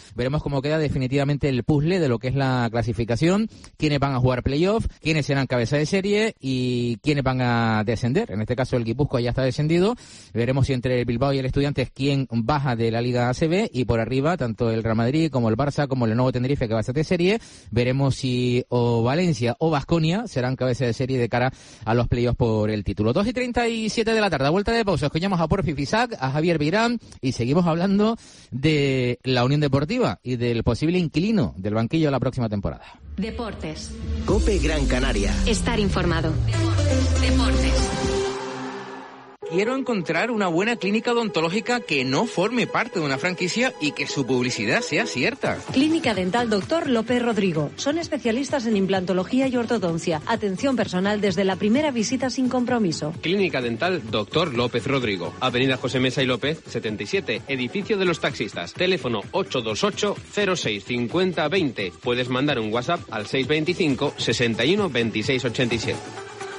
veremos cómo queda definitivamente el puzzle de lo que es la clasificación, quiénes van a jugar playoff, quiénes serán cabeza de serie y quiénes van a descender. En este caso el Guipúzcoa ya está descendido, veremos si entre el Bilbao y el Estudiantes quién baja de la Liga A C B, y por arriba tanto el Real Madrid como el Barça como el Nuevo Tenerife que va a ser de serie. Veremos si o Valencia o Baskonia serán cabeza de serie de cara a los playoffs por el título. dos y treinta y siete de la tarde, a vuelta de pausa, escuchamos a Porfi Fisac, a Javier Beirán y seguimos hablando de la Unión Deportiva y del posible inquilino del banquillo la próxima temporada. Deportes. COPE Gran Canaria. Estar informado. Deportes. Deportes. Quiero encontrar una buena clínica odontológica que no forme parte de una franquicia y que su publicidad sea cierta. Clínica Dental Doctor López Rodrigo. Son especialistas en implantología y ortodoncia. Atención personal desde la primera visita sin compromiso. Clínica Dental Doctor López Rodrigo. Avenida José Mesa y López, setenta y siete, edificio de los taxistas. Teléfono ocho dos ocho, cero seis cinco cero dos cero. Puedes mandar un WhatsApp al seis veinticinco, sesenta y uno, veintiséis ochenta y siete.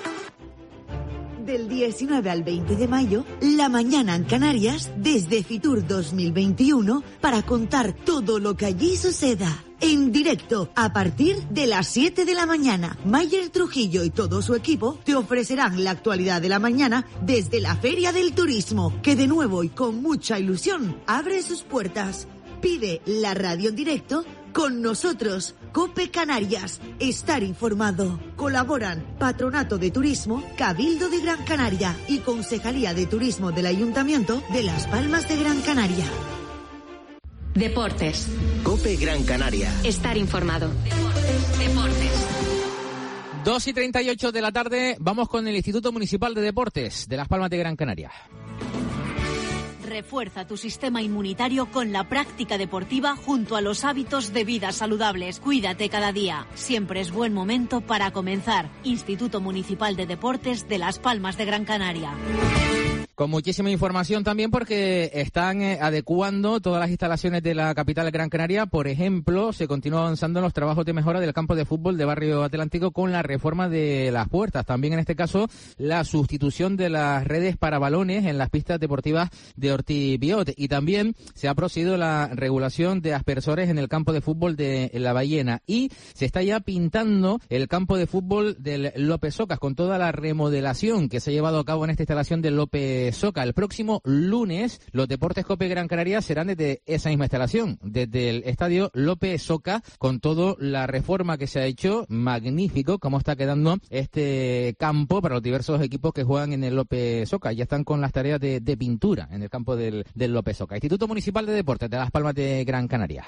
Del diecinueve al veinte de mayo, La Mañana en Canarias, desde Fitur dos mil veintiuno, para contar todo lo que allí suceda. En directo, a partir de las siete de la mañana, Mayer Trujillo y todo su equipo te ofrecerán la actualidad de la mañana desde la Feria del Turismo, que de nuevo y con mucha ilusión abre sus puertas. Pide la radio en directo con nosotros. COPE Canarias. Estar informado. Colaboran Patronato de Turismo, Cabildo de Gran Canaria y Concejalía de Turismo del Ayuntamiento de Las Palmas de Gran Canaria. Deportes. COPE Gran Canaria. Estar informado. Deportes. Deportes. dos y treinta y ocho de la tarde, vamos con el Instituto Municipal de Deportes de Las Palmas de Gran Canaria. Refuerza tu sistema inmunitario con la práctica deportiva junto a los hábitos de vida saludables. Cuídate cada día. Siempre es buen momento para comenzar. Instituto Municipal de Deportes de Las Palmas de Gran Canaria. Con muchísima información también porque están eh, adecuando todas las instalaciones de la capital de Gran Canaria. Por ejemplo, se continúa avanzando en los trabajos de mejora del campo de fútbol de Barrio Atlántico con la reforma de las puertas. También en este caso la sustitución de las redes para balones en las pistas deportivas de Ortiz Biot. Y también se ha procedido la regulación de aspersores en el campo de fútbol de La Ballena. Y se está ya pintando el campo de fútbol del López Socas con toda la remodelación que se ha llevado a cabo en esta instalación del López Soca. El próximo lunes los deportes COPE Gran Canaria serán desde esa misma instalación, desde el estadio López Soca, con toda la reforma que se ha hecho. Magnífico cómo está quedando este campo para los diversos equipos que juegan en el López Soca. Ya están con las tareas de, de pintura en el campo del, del López Soca. Instituto Municipal de Deportes de Las Palmas de Gran Canaria.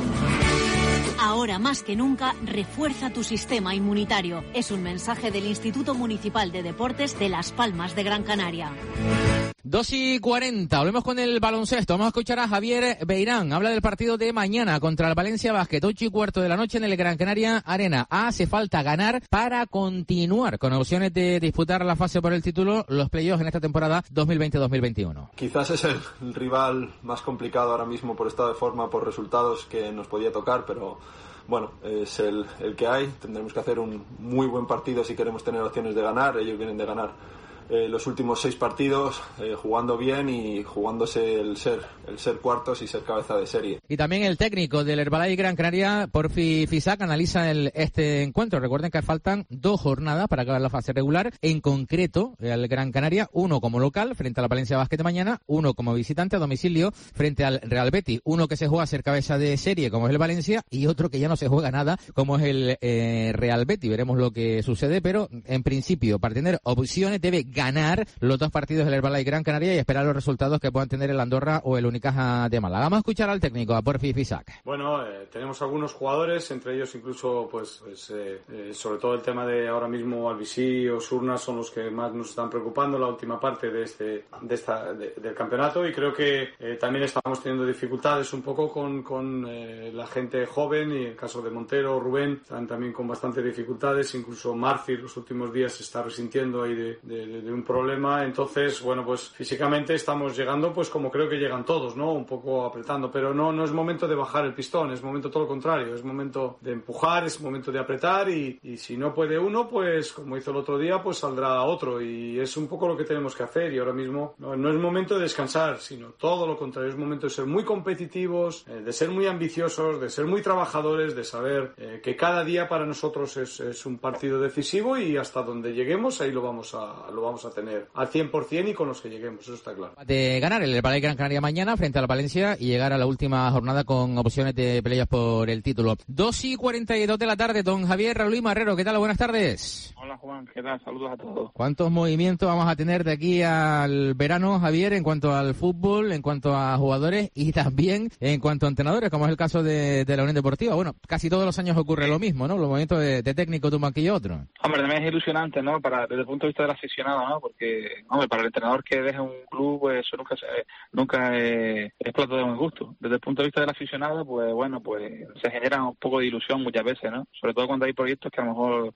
Ahora más que nunca, refuerza tu sistema inmunitario. Es un mensaje del Instituto Municipal de Deportes de Las Palmas de Gran Canaria. dos y cuarenta, volvemos con el baloncesto. Vamos a escuchar a Javier Beirán. Habla del partido de mañana contra el Valencia Basket, ocho y cuarto de la noche en el Gran Canaria Arena. Hace falta ganar para continuar con opciones de disputar la fase por el título, los playoffs en esta temporada dos mil veinte dos mil veintiuno. Quizás es el, el rival más complicado ahora mismo por estado de forma, por resultados que nos podía tocar, pero bueno, es el, el que hay. Tendremos que hacer un muy buen partido si queremos tener opciones de ganar. Ellos vienen de ganar Eh, los últimos seis partidos, eh, jugando bien y jugándose el ser el ser cuartos y ser cabeza de serie. Y también el técnico del Herbalife Gran Canaria, Porfi Fisac, analiza el, este encuentro. Recuerden que faltan dos jornadas para acabar la fase regular. En concreto, el Gran Canaria, uno como local frente a la Valencia Basket de mañana, uno como visitante a domicilio frente al Real Betis. Uno que se juega a ser cabeza de serie, como es el Valencia, y otro que ya no se juega nada, como es el eh, Real Betis. Veremos lo que sucede, pero en principio, para tener opciones, debe ganar los dos partidos del Herbalife Gran Canaria y esperar los resultados que puedan tener el Andorra o el Unicaja de Málaga. Vamos a escuchar al técnico, a Porfi Fisac. Bueno, eh, tenemos algunos jugadores, entre ellos incluso, pues, pues eh, eh, sobre todo el tema de ahora mismo Albisí o Surna son los que más nos están preocupando la última parte de este de esta de, del campeonato, y creo que eh, también estamos teniendo dificultades un poco con, con eh, la gente joven, y el caso de Montero, Rubén, están también con bastantes dificultades, incluso Marci los últimos días se está resintiendo ahí de, de, de de un problema. Entonces, bueno, pues físicamente estamos llegando, pues como creo que llegan todos, ¿no? Un poco apretando, pero no, no es momento de bajar el pistón, es momento todo lo contrario, es momento de empujar, es momento de apretar y, y si no puede uno, pues como hizo el otro día, pues saldrá otro y es un poco lo que tenemos que hacer y ahora mismo no, no es momento de descansar, sino todo lo contrario, es momento de ser muy competitivos, eh, de ser muy ambiciosos, de ser muy trabajadores, de saber eh, que cada día para nosotros es, es un partido decisivo y hasta donde lleguemos ahí lo vamos a lo vamos a tener al cien por ciento y con los que lleguemos, eso está claro. De ganar el Valle Gran Canaria mañana frente a la Valencia y llegar a la última jornada con opciones de peleas por el título. dos y cuarenta y dos de la tarde, don Javier Raúl Marrero, ¿qué tal? Buenas tardes. Hola Juan, ¿qué tal? Saludos a todos. ¿Cuántos movimientos vamos a tener de aquí al verano, Javier, en cuanto al fútbol, en cuanto a jugadores y también en cuanto a entrenadores, como es el caso de, de la Unión Deportiva? Bueno, casi todos los años ocurre lo mismo, ¿no? Los movimientos de, de técnico de un banquillo a otro. Hombre, también es ilusionante, ¿no? Para, desde el punto de vista del aficionado, ¿no? Porque, hombre, para el entrenador que deje un club, pues eso nunca, nunca eh, es plato de buen gusto. Desde el punto de vista del aficionado, pues bueno, pues se genera un poco de ilusión muchas veces, ¿no? Sobre todo cuando hay proyectos que a lo mejor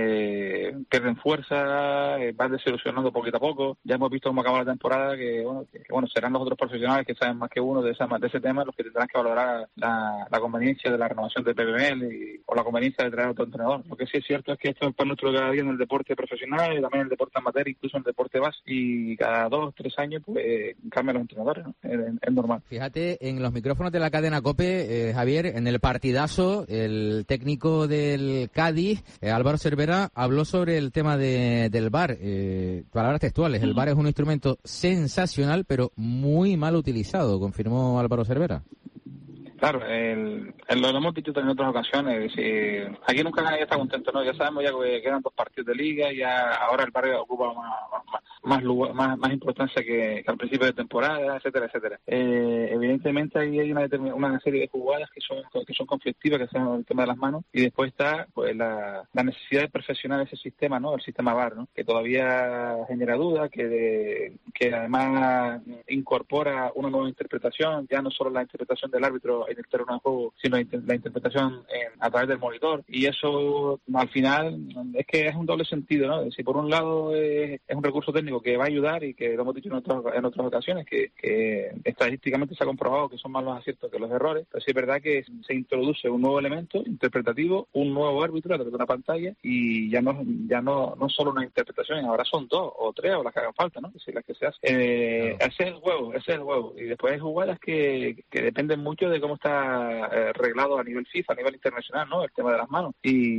eh, pierden fuerza, eh, van desilusionando poquito a poco. Ya hemos visto cómo acaba la temporada, que bueno, que, que, bueno serán los otros profesionales que saben más que uno de, esa, de ese tema los que tendrán que valorar la, la conveniencia de la renovación del P P M L y, o la conveniencia de traer a otro entrenador. Lo que sí es cierto es que esto es para nuestro cada día en el deporte profesional y también en el deporte amateur, incluso en el deporte base, y cada dos, tres años pues eh, cambian los entrenadores, ¿no? Es, es normal. Fíjate, en los micrófonos de la cadena COPE, eh, Javier, en el partidazo, el técnico del Cádiz, eh, Álvaro Cervera, habló sobre el tema de, del V A R. Eh, palabras textuales, el V A R es un instrumento sensacional, pero muy mal utilizado, confirmó Álvaro Cervera. Claro, el, el, lo hemos dicho también en otras ocasiones. Eh, aquí nunca nadie está contento, ¿no? Ya sabemos ya que quedan dos partidos de liga, ya ahora el barrio ocupa más más más, lugar, más, más importancia que, que al principio de temporada, etcétera, etcétera. Eh, evidentemente ahí hay una, una serie de jugadas que son que son conflictivas, que son el tema de las manos, y después está pues la, la necesidad de perfeccionar ese sistema, ¿no? El sistema V A R, ¿no? Que todavía genera dudas, que de, que además incorpora una nueva interpretación, ya no solo la interpretación del árbitro en el terreno de juego, sino la interpretación en, a través del monitor, y eso al final es que es un doble sentido, ¿no? Es decir, por un lado es, es un recurso técnico que va a ayudar y que lo hemos dicho en, otros, en otras ocasiones, que, que estadísticamente se ha comprobado que son más los aciertos que los errores, pero sí es verdad que se introduce un nuevo elemento interpretativo, un nuevo árbitro a través de una pantalla, y ya no ya no no solo una interpretación, ahora son dos o tres o las que hagan falta, ¿no? Es decir, las que se hacen. Eh, claro. Ese es el juego, ese es el juego, y después hay jugadas que, que dependen mucho de cómo está eh, reglado a nivel FIFA, a nivel internacional, ¿no? El tema de las manos.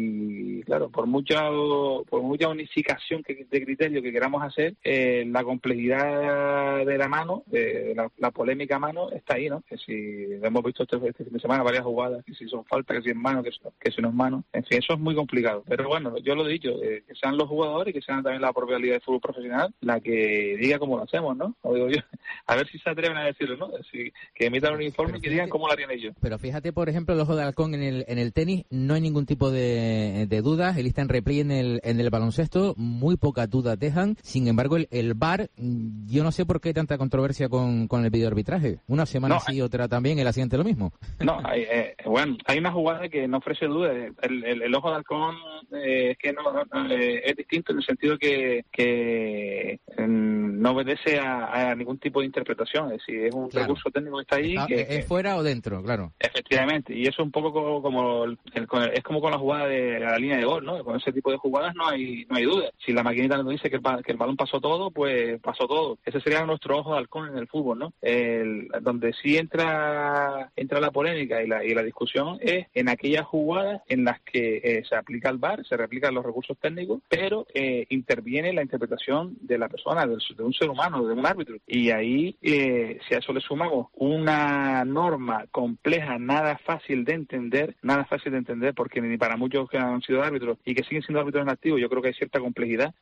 Y claro, por mucha por mucha unificación que, de criterio que queramos hacer, eh, la complejidad de la mano, eh, la, la polémica mano está ahí, ¿no? Que si hemos visto este, este fin de semana varias jugadas, que si son faltas, que si es mano, que, que si no es mano, en fin, eso es muy complicado. Pero bueno, yo lo he dicho, eh, que sean los jugadores y que sean también la propia Liga de Fútbol Profesional la que diga cómo lo hacemos, ¿no? O digo yo, a ver si se atreven a decirlo, ¿no? Si, que emitan un informe y que digan cómo lo harían ellos. Pero fíjate, por ejemplo, el ojo de halcón en el en el tenis, no hay ningún tipo de, de dudas. El instant replay en el en el baloncesto, muy pocas dudas dejan. Sin embargo, el, el V A R, yo no sé por qué hay tanta controversia con, con el videoarbitraje. Una semana no, sí, hay... otra también, y la siguiente lo mismo. No, hay, eh, bueno, hay una jugada que no ofrece dudas. El, el, el ojo de halcón eh, es que no, no eh, es distinto en el sentido que, que eh, no obedece a, a ningún tipo de interpretación. Es decir, es un claro. recurso técnico que está ahí. Está, que, ¿Es que, fuera o dentro? Claro. Efectivamente, y eso es un poco como, como el, el, es como con la jugada de la línea de gol, ¿no? Con ese tipo de jugadas no hay no hay duda. Si la maquinita nos dice que el, que el balón pasó todo, pues pasó todo. Ese sería nuestro ojo de halcón en el fútbol, ¿no? El, donde sí entra entra la polémica y la y la discusión es en aquellas jugadas en las que eh, se aplica el V A R, se replican los recursos técnicos, pero eh, interviene la interpretación de la persona, de, de un ser humano, de un árbitro. Y ahí, eh, si a eso le sumamos una norma compleja, nada fácil de entender, nada fácil de entender, porque ni para muchos que han sido árbitros y que siguen siendo árbitros en activo, yo creo que hay cierta complejidad.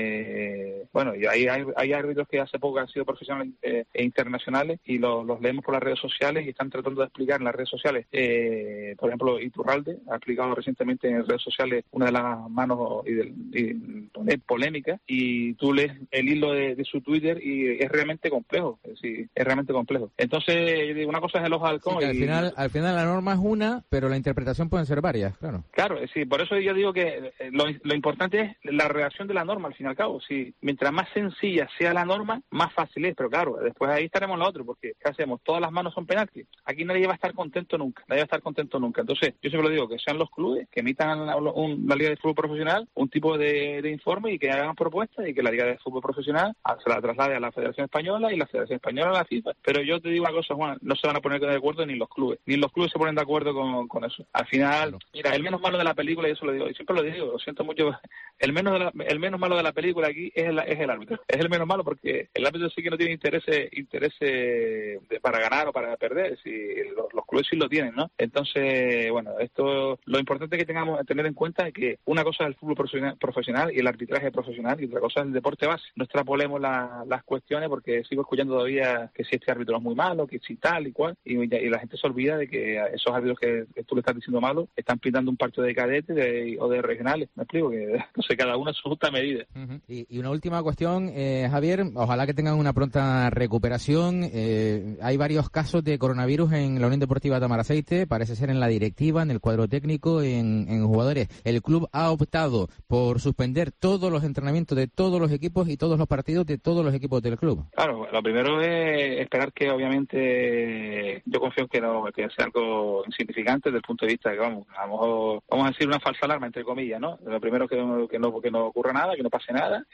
Eh, bueno, y hay, hay, hay árbitros que hace poco han sido profesionales eh, e internacionales y los, los leemos por las redes sociales y están tratando de explicar en las redes sociales. Eh, por ejemplo, Iturralde ha explicado recientemente en redes sociales una de las manos y de, y, polémica, y tú lees el hilo de, de su Twitter y es realmente complejo, es decir, es realmente complejo. Entonces, una cosa es el ojo de halcón, sí, y al final, al final la norma es una, pero la interpretación pueden ser varias, claro. Claro, sí, por eso yo digo que lo, lo importante es la redacción de la norma, al fin y al cabo. Si mientras más sencilla sea la norma, más fácil es, pero claro, después ahí estaremos lo otro, porque ¿qué hacemos? Todas las manos son penaltis. Aquí nadie va a estar contento nunca, nadie va a estar contento nunca. Entonces, yo siempre lo digo, que sean los clubes que emitan la, un, la Liga de Fútbol Profesional un tipo de, de informe y que hagan propuestas y que la Liga de Fútbol Profesional se la traslade a la Federación Española y la Federación Española a la FIFA. Pero yo te digo una cosa, Juan, no se van a poner de acuerdo ni los clubes, ni los clubes se ponen de acuerdo con, con eso. Al final, claro. Mira, el menos malo de la película, y eso lo digo, y siempre lo digo, lo siento mucho, el menos de la, el menos malo de la película aquí es el, es el árbitro. Es el menos malo porque el árbitro sí que no tiene interés, interés de, para ganar o para perder, si los, los clubes sí lo tienen, ¿no? Entonces, bueno, esto, lo importante es que tengamos que tener en cuenta es que una cosa es el fútbol profesional, profesional y el arbitraje profesional y otra cosa es el deporte base. No extrapolemos la, las cuestiones porque sigo escuchando todavía que si este árbitro es muy malo, que si tal y cual, y, y la gente se olvida de que esos árbitros que, que tú le estás diciendo malo están pintando un partido de cadetes de, o de regionales. Me explico que no sé, cada uno a su justa medida. Uh-huh. y, y una última cuestión, eh, Javier, ojalá que tengan una pronta recuperación. Eh, hay varios casos de coronavirus en la Unión Deportiva Tamaraceite, parece ser en la directiva, en el cuadro técnico, en, en jugadores. El club ha optado por suspender todos los entrenamientos de todos los equipos y todos los partidos de todos los equipos del club. Claro, lo primero es esperar que obviamente yo confío que no que sea algo insignificante desde el punto de vista de que vamos, a lo mejor, vamos a decir una falsa alarma entre comillas, ¿no? Lo primero que, que no que no ocurra nada, que no pase nada.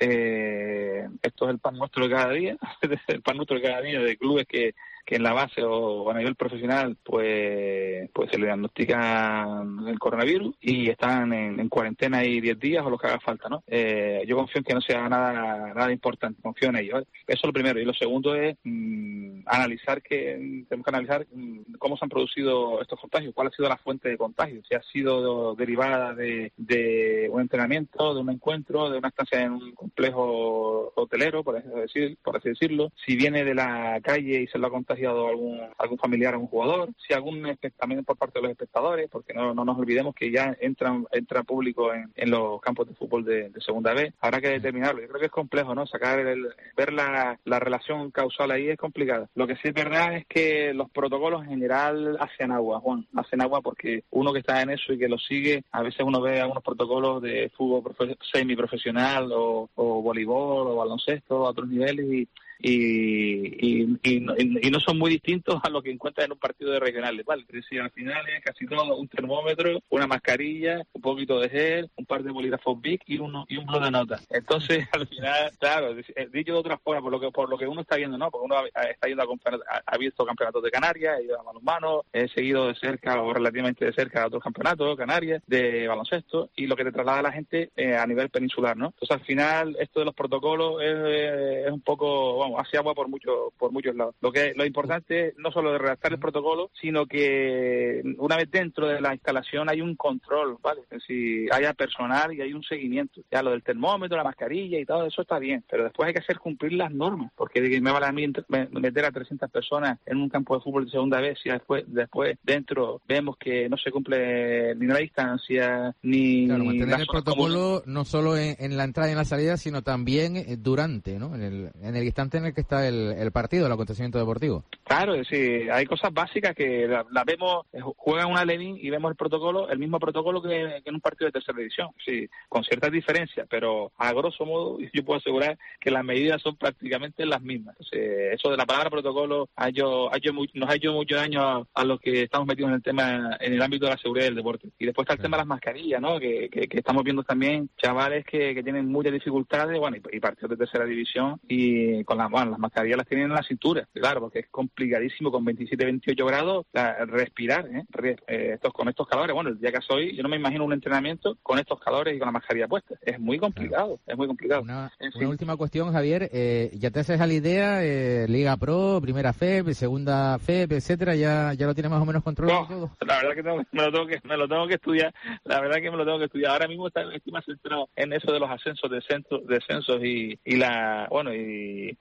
Eh, esto es el pan nuestro de cada día, el pan nuestro de cada día de clubes que que en la base o a nivel profesional pues pues se le diagnostica el coronavirus y están en, en cuarentena ahí diez días o lo que haga falta, ¿no? Eh, yo confío en que no sea nada nada importante, confío en ello, ¿vale? Eso es lo primero. Y lo segundo es mmm, analizar que tenemos que analizar mmm, cómo se han producido estos contagios, cuál ha sido la fuente de contagio, si ha sido derivada de, de un entrenamiento, de un encuentro, de una estancia en un complejo hotelero, por así decir, por así decirlo, si viene de la calle y se lo ha contagiado algún algún familiar o un jugador, si algún también por parte de los espectadores, porque no, no nos olvidemos que ya entran entra público en, en los campos de fútbol de, de segunda B, habrá que determinarlo. Yo creo que es complejo, ¿no? Sacar el, ver la, la relación causal ahí es complicado. Lo que sí es verdad es que los protocolos en general hacen agua, Juan, hacen agua porque uno que está en eso y que lo sigue, a veces uno ve algunos protocolos de fútbol profe- semiprofesional o, o voleibol o baloncesto a otros niveles y Y, y, y, y no son muy distintos a lo que encuentras en un partido de regionales, ¿vale? Es decir, al final es casi todo un termómetro, una mascarilla, un poquito de gel, un par de bolígrafos Bic y, uno, y un blog de notas. Entonces, al final, claro, dicho de otra forma, por lo que por lo que uno está viendo, ¿no? Porque uno ha, está yendo a comprar, ha, ha visto campeonatos de Canarias, ha ido a balonmano, he seguido de cerca o relativamente de cerca otros campeonatos, Canarias, de baloncesto, y lo que te traslada a la gente eh, a nivel peninsular, ¿no? Entonces, al final, esto de los protocolos es, es un poco, bueno, hace agua por muchos por muchos lados. Lo que lo importante es no solo de redactar el protocolo, sino que una vez dentro de la instalación hay un control, ¿vale? Es decir, haya personal y hay un seguimiento. Ya lo del termómetro, la mascarilla y todo eso está bien, pero después hay que hacer cumplir las normas, porque me vale a mí meter a trescientas personas en un campo de fútbol de segunda vez y después después dentro vemos que no se cumple ni la distancia ni claro, mantener el protocolo comunes. No solo en, en la entrada y en la salida, sino también durante, ¿no? En el, en el instante en el que está el, el partido, el acontecimiento deportivo. Claro, es decir, hay cosas básicas que la, la vemos, juega una Lenin y vemos el protocolo, el mismo protocolo que, que en un partido de tercera división, sí, con ciertas diferencias, pero a grosso modo yo puedo asegurar que las medidas son prácticamente las mismas. Entonces, eso de la palabra protocolo ha hecho, ha hecho muy, nos ha hecho mucho daño a, a los que estamos metidos en el tema, en el ámbito de la seguridad del deporte. Y después está el sí. tema de las mascarillas, ¿no? Que, que, que estamos viendo también chavales que, que tienen muchas dificultades, bueno, y, y partidos de tercera división y con las, bueno, las mascarillas las tienen en la cintura, claro, porque es complicadísimo con veintisiete, veintiocho grados la, respirar, ¿eh? Eh, estos, con estos calores. Bueno, el día que soy, yo no me imagino un entrenamiento con estos calores y con la mascarilla puesta. Es muy complicado, claro. es muy complicado. Una, en fin. Una última cuestión, Javier, eh, ¿ya te haces a la idea, eh, Liga Pro, Primera F E P, Segunda F E P, etcétera, ya, ya lo tienes más o menos controlado no, todo? La verdad que tengo, me, lo tengo que me lo tengo que estudiar, la verdad que me lo tengo que estudiar. Ahora mismo está, estoy más centrado en eso de los ascensos, descensos, descensos y, y la, bueno, y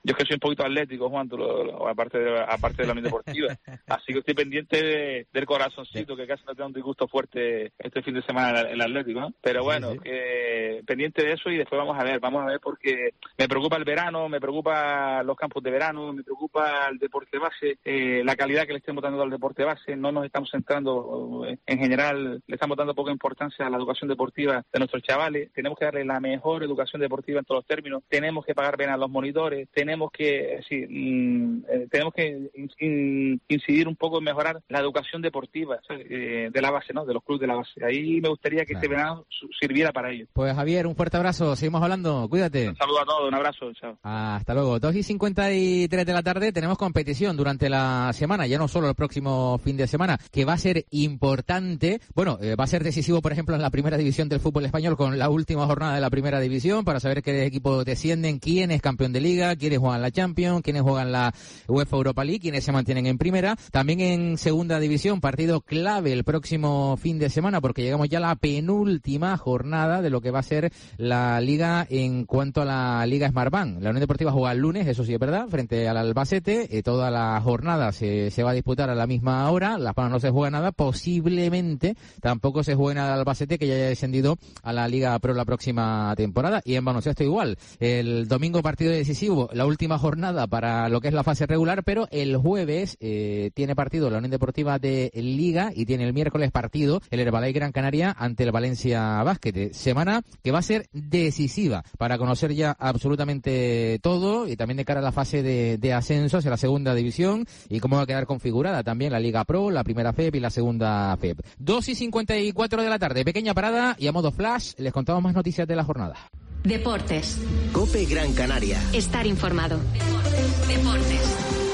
yo es que soy un poquito atlético, Juan, tú lo, lo, aparte de aparte de la Unión Deportiva, así que estoy pendiente de, del corazoncito, que casi no tengo un disgusto fuerte este fin de semana el, el Atlético, ¿no? Pero bueno, sí, sí. Eh, pendiente de eso, y después vamos a ver, vamos a ver porque me preocupa el verano, me preocupa los campos de verano, me preocupa el deporte base, eh, la calidad que le estemos dando al deporte base. No nos estamos centrando, en general, le estamos dando poca importancia a la educación deportiva de nuestros chavales. Tenemos que darle la mejor educación deportiva en todos los términos, tenemos que pagar bien a los monitores, tenemos que, sí, mm, eh, tenemos que in, in, incidir un poco en mejorar la educación deportiva, ¿sabes? Eh, de la base, ¿no? De los clubes de la base. Ahí me gustaría que claro. este verano sirviera para ello. Pues Javier, un fuerte abrazo, seguimos hablando, cuídate. Un saludo a todos, un abrazo, chao. Hasta luego. dos y cincuenta y tres de la tarde, tenemos competición durante la semana, ya no solo el próximo fin de semana, que va a ser importante, bueno, eh, va a ser decisivo, por ejemplo, en la primera división del fútbol español, con la última jornada de la primera división, para saber qué equipos descienden, quién es campeón de liga, quiénes juegan la Champions, quiénes juegan la UEFA Europa League, quiénes se mantienen en primera. También en segunda división, partido clave el próximo fin de semana, porque llegamos ya a la penúltima jornada de lo que va a ser la liga en cuanto a la Liga Smartbank. La Unión Deportiva juega el lunes, eso sí es verdad, frente al Albacete. Eh, toda la jornada se, se va a disputar a la misma hora. Las Palmas no se juega nada. Posiblemente tampoco se juegue nada al Albacete, que ya haya descendido a la Liga Pro la próxima temporada. Y en baloncesto igual. El domingo partido decisivo, la última jornada para lo que es la fase regular, pero el jueves eh, tiene partido la Unión Deportiva de Liga y tiene el miércoles partido el Herbalife Gran Canaria ante el Valencia Basket. Semana que va a ser decisiva para conocer ya absolutamente todo, y también de cara a la fase de, de ascenso hacia la segunda división y cómo va a quedar configurada también la Liga Pro, la primera F E P y la segunda F E P. dos y cincuenta y cuatro de la tarde, pequeña parada, y a modo flash les contamos más noticias de la jornada. Deportes. COPE Gran Canaria. Estar informado. Deportes. Deportes.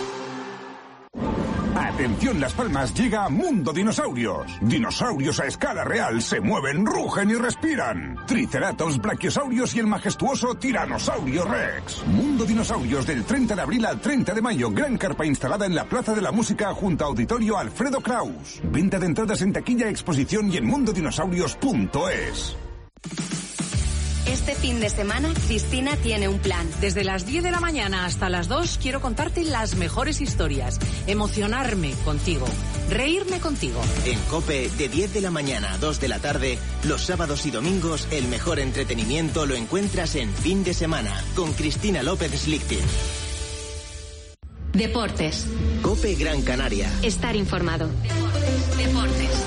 Atención Las Palmas, llega Mundo Dinosaurios. Dinosaurios a escala real se mueven, rugen y respiran. Triceratops, brachiosaurios y el majestuoso Tiranosaurio Rex. Mundo Dinosaurios del treinta de abril al treinta de mayo. Gran carpa instalada en la Plaza de la Música junto a Auditorio Alfredo Kraus. Venta de entradas en taquilla, exposición y en mundodinosaurios punto es. Este fin de semana, Cristina tiene un plan. Desde las diez de la mañana hasta las dos quiero contarte las mejores historias, emocionarme contigo, reírme contigo. En COPE, de diez de la mañana a dos de la tarde, los sábados y domingos, el mejor entretenimiento lo encuentras en Fin de Semana, con Cristina López Slichting. Deportes. COPE Gran Canaria. Estar informado. Deportes. Deportes.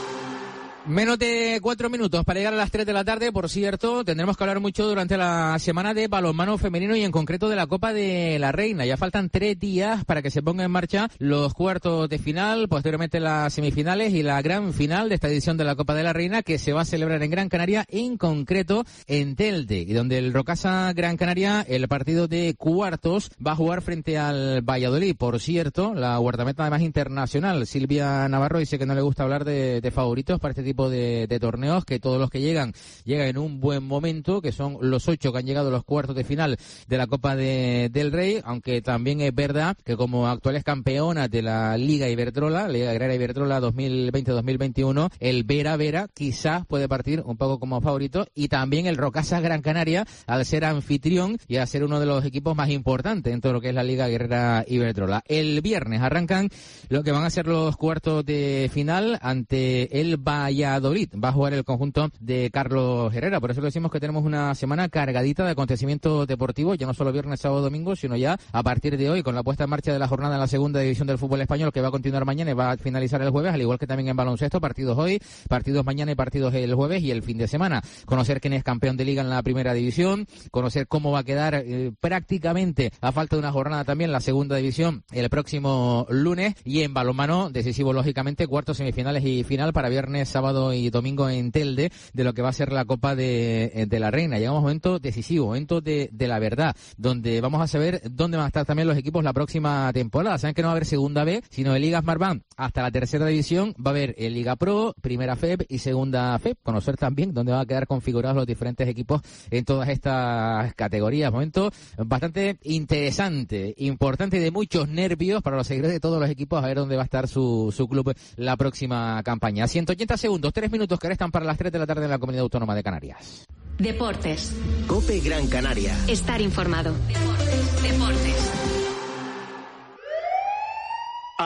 Menos de cuatro minutos para llegar a las tres de la tarde. Por cierto, tendremos que hablar mucho durante la semana de balonmano femenino y en concreto de la Copa de la Reina. Ya faltan tres días para que se pongan en marcha los cuartos de final, posteriormente las semifinales y la gran final de esta edición de la Copa de la Reina, que se va a celebrar en Gran Canaria, en concreto en Telde, y donde el Rocasa Gran Canaria, el partido de cuartos, va a jugar frente al Valladolid. Por cierto, la guardameta además internacional, Silvia Navarro, dice que no le gusta hablar de, de favoritos para este tipo De, de torneos, que todos los que llegan llegan en un buen momento, que son los ocho que han llegado a los cuartos de final de la Copa de, del Rey, aunque también es verdad que como actuales campeonas de la Liga Iberdrola, Liga Agraria Iberdrola dos mil veinte dos mil veintiuno, el Vera Vera quizás puede partir un poco como favorito, y también el Rocasa Gran Canaria, al ser anfitrión y al ser uno de los equipos más importantes en todo lo que es la Liga Guerrera Iberdrola. El viernes arrancan lo que van a ser los cuartos de final ante el Valladolid. Va a jugar el conjunto de Carlos Herrera. Por eso le decimos que tenemos una semana cargadita de acontecimientos deportivos, ya no solo viernes, sábado, domingo, sino ya a partir de hoy, con la puesta en marcha de la jornada en la segunda división del fútbol español, que va a continuar mañana y va a finalizar el jueves, al igual que también en baloncesto, partidos hoy, partidos mañana y partidos el jueves y el fin de semana. Conocer quién es campeón de liga en la primera división, conocer cómo va a quedar eh, prácticamente a falta de una jornada también la segunda división el próximo lunes, y en balonmano decisivo lógicamente cuartos, semifinales y final para viernes, sábado y domingo en Telde, de lo que va a ser la Copa de, de la Reina. Llegamos a un momento decisivo, momento de, de la verdad, donde vamos a saber dónde van a estar también los equipos la próxima temporada. Saben que no va a haber segunda B, sino de Liga Smartbank hasta la tercera división. Va a haber el Liga Pro, primera F E P y segunda F E P. Conocer también dónde van a quedar configurados los diferentes equipos en todas estas categorías. Momento bastante interesante, importante y de muchos nervios para los seguidores de todos los equipos, a ver dónde va a estar su, su club la próxima campaña. ciento ochenta segundos, tres minutos que restan para las tres de la tarde en la Comunidad Autónoma de Canarias. Deportes. COPE Gran Canaria. Estar informado. Deportes. Deportes.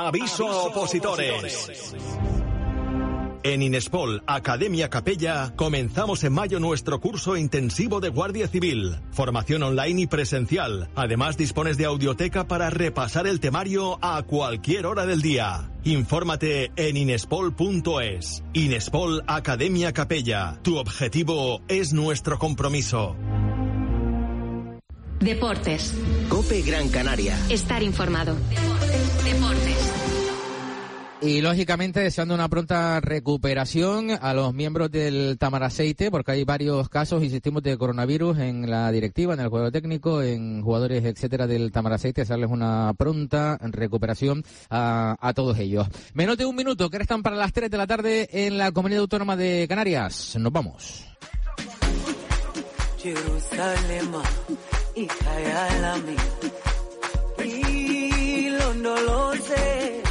Aviso a opositores. En Inespol, Academia Capella, comenzamos en mayo nuestro curso intensivo de Guardia Civil. Formación online y presencial. Además, dispones de audioteca para repasar el temario a cualquier hora del día. Infórmate en inespol punto es. Inespol Academia Capella. Tu objetivo es nuestro compromiso. Deportes. COPE Gran Canaria. Estar informado. Deportes. Deportes. Y lógicamente deseando una pronta recuperación a los miembros del Tamaraceite, porque hay varios casos, insistimos, de coronavirus en la directiva, en el cuadro técnico, en jugadores, etcétera, del Tamaraceite. Desearles una pronta recuperación a, a todos ellos. Menos de un minuto, que restan para las tres de la tarde en la Comunidad Autónoma de Canarias. Nos vamos. Jerusalén, ikayalami, ilondoloze.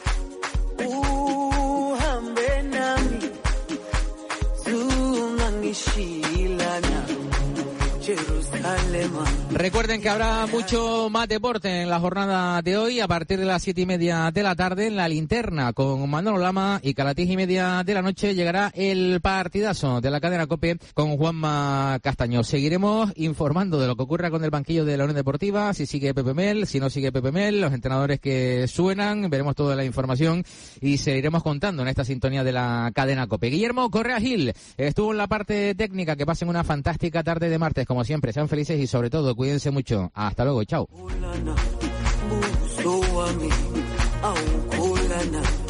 Recuerden que habrá mucho más deporte en la jornada de hoy a partir de las siete y media de la tarde en la linterna con Manolo Lama, y que a las diez y media de la noche llegará el partidazo de la cadena COPE con Juanma Castaño. Seguiremos informando de lo que ocurra con el banquillo de la Unión Deportiva, si sigue Pepe Mel, si no sigue Pepe Mel, los entrenadores que suenan, veremos toda la información y seguiremos contando en esta sintonía de la cadena COPE. Guillermo Correa Gil estuvo en la parte técnica. Que pasen una fantástica tarde de martes, como siempre, sean felices y sobre todo cuídense mucho. Hasta luego, chao.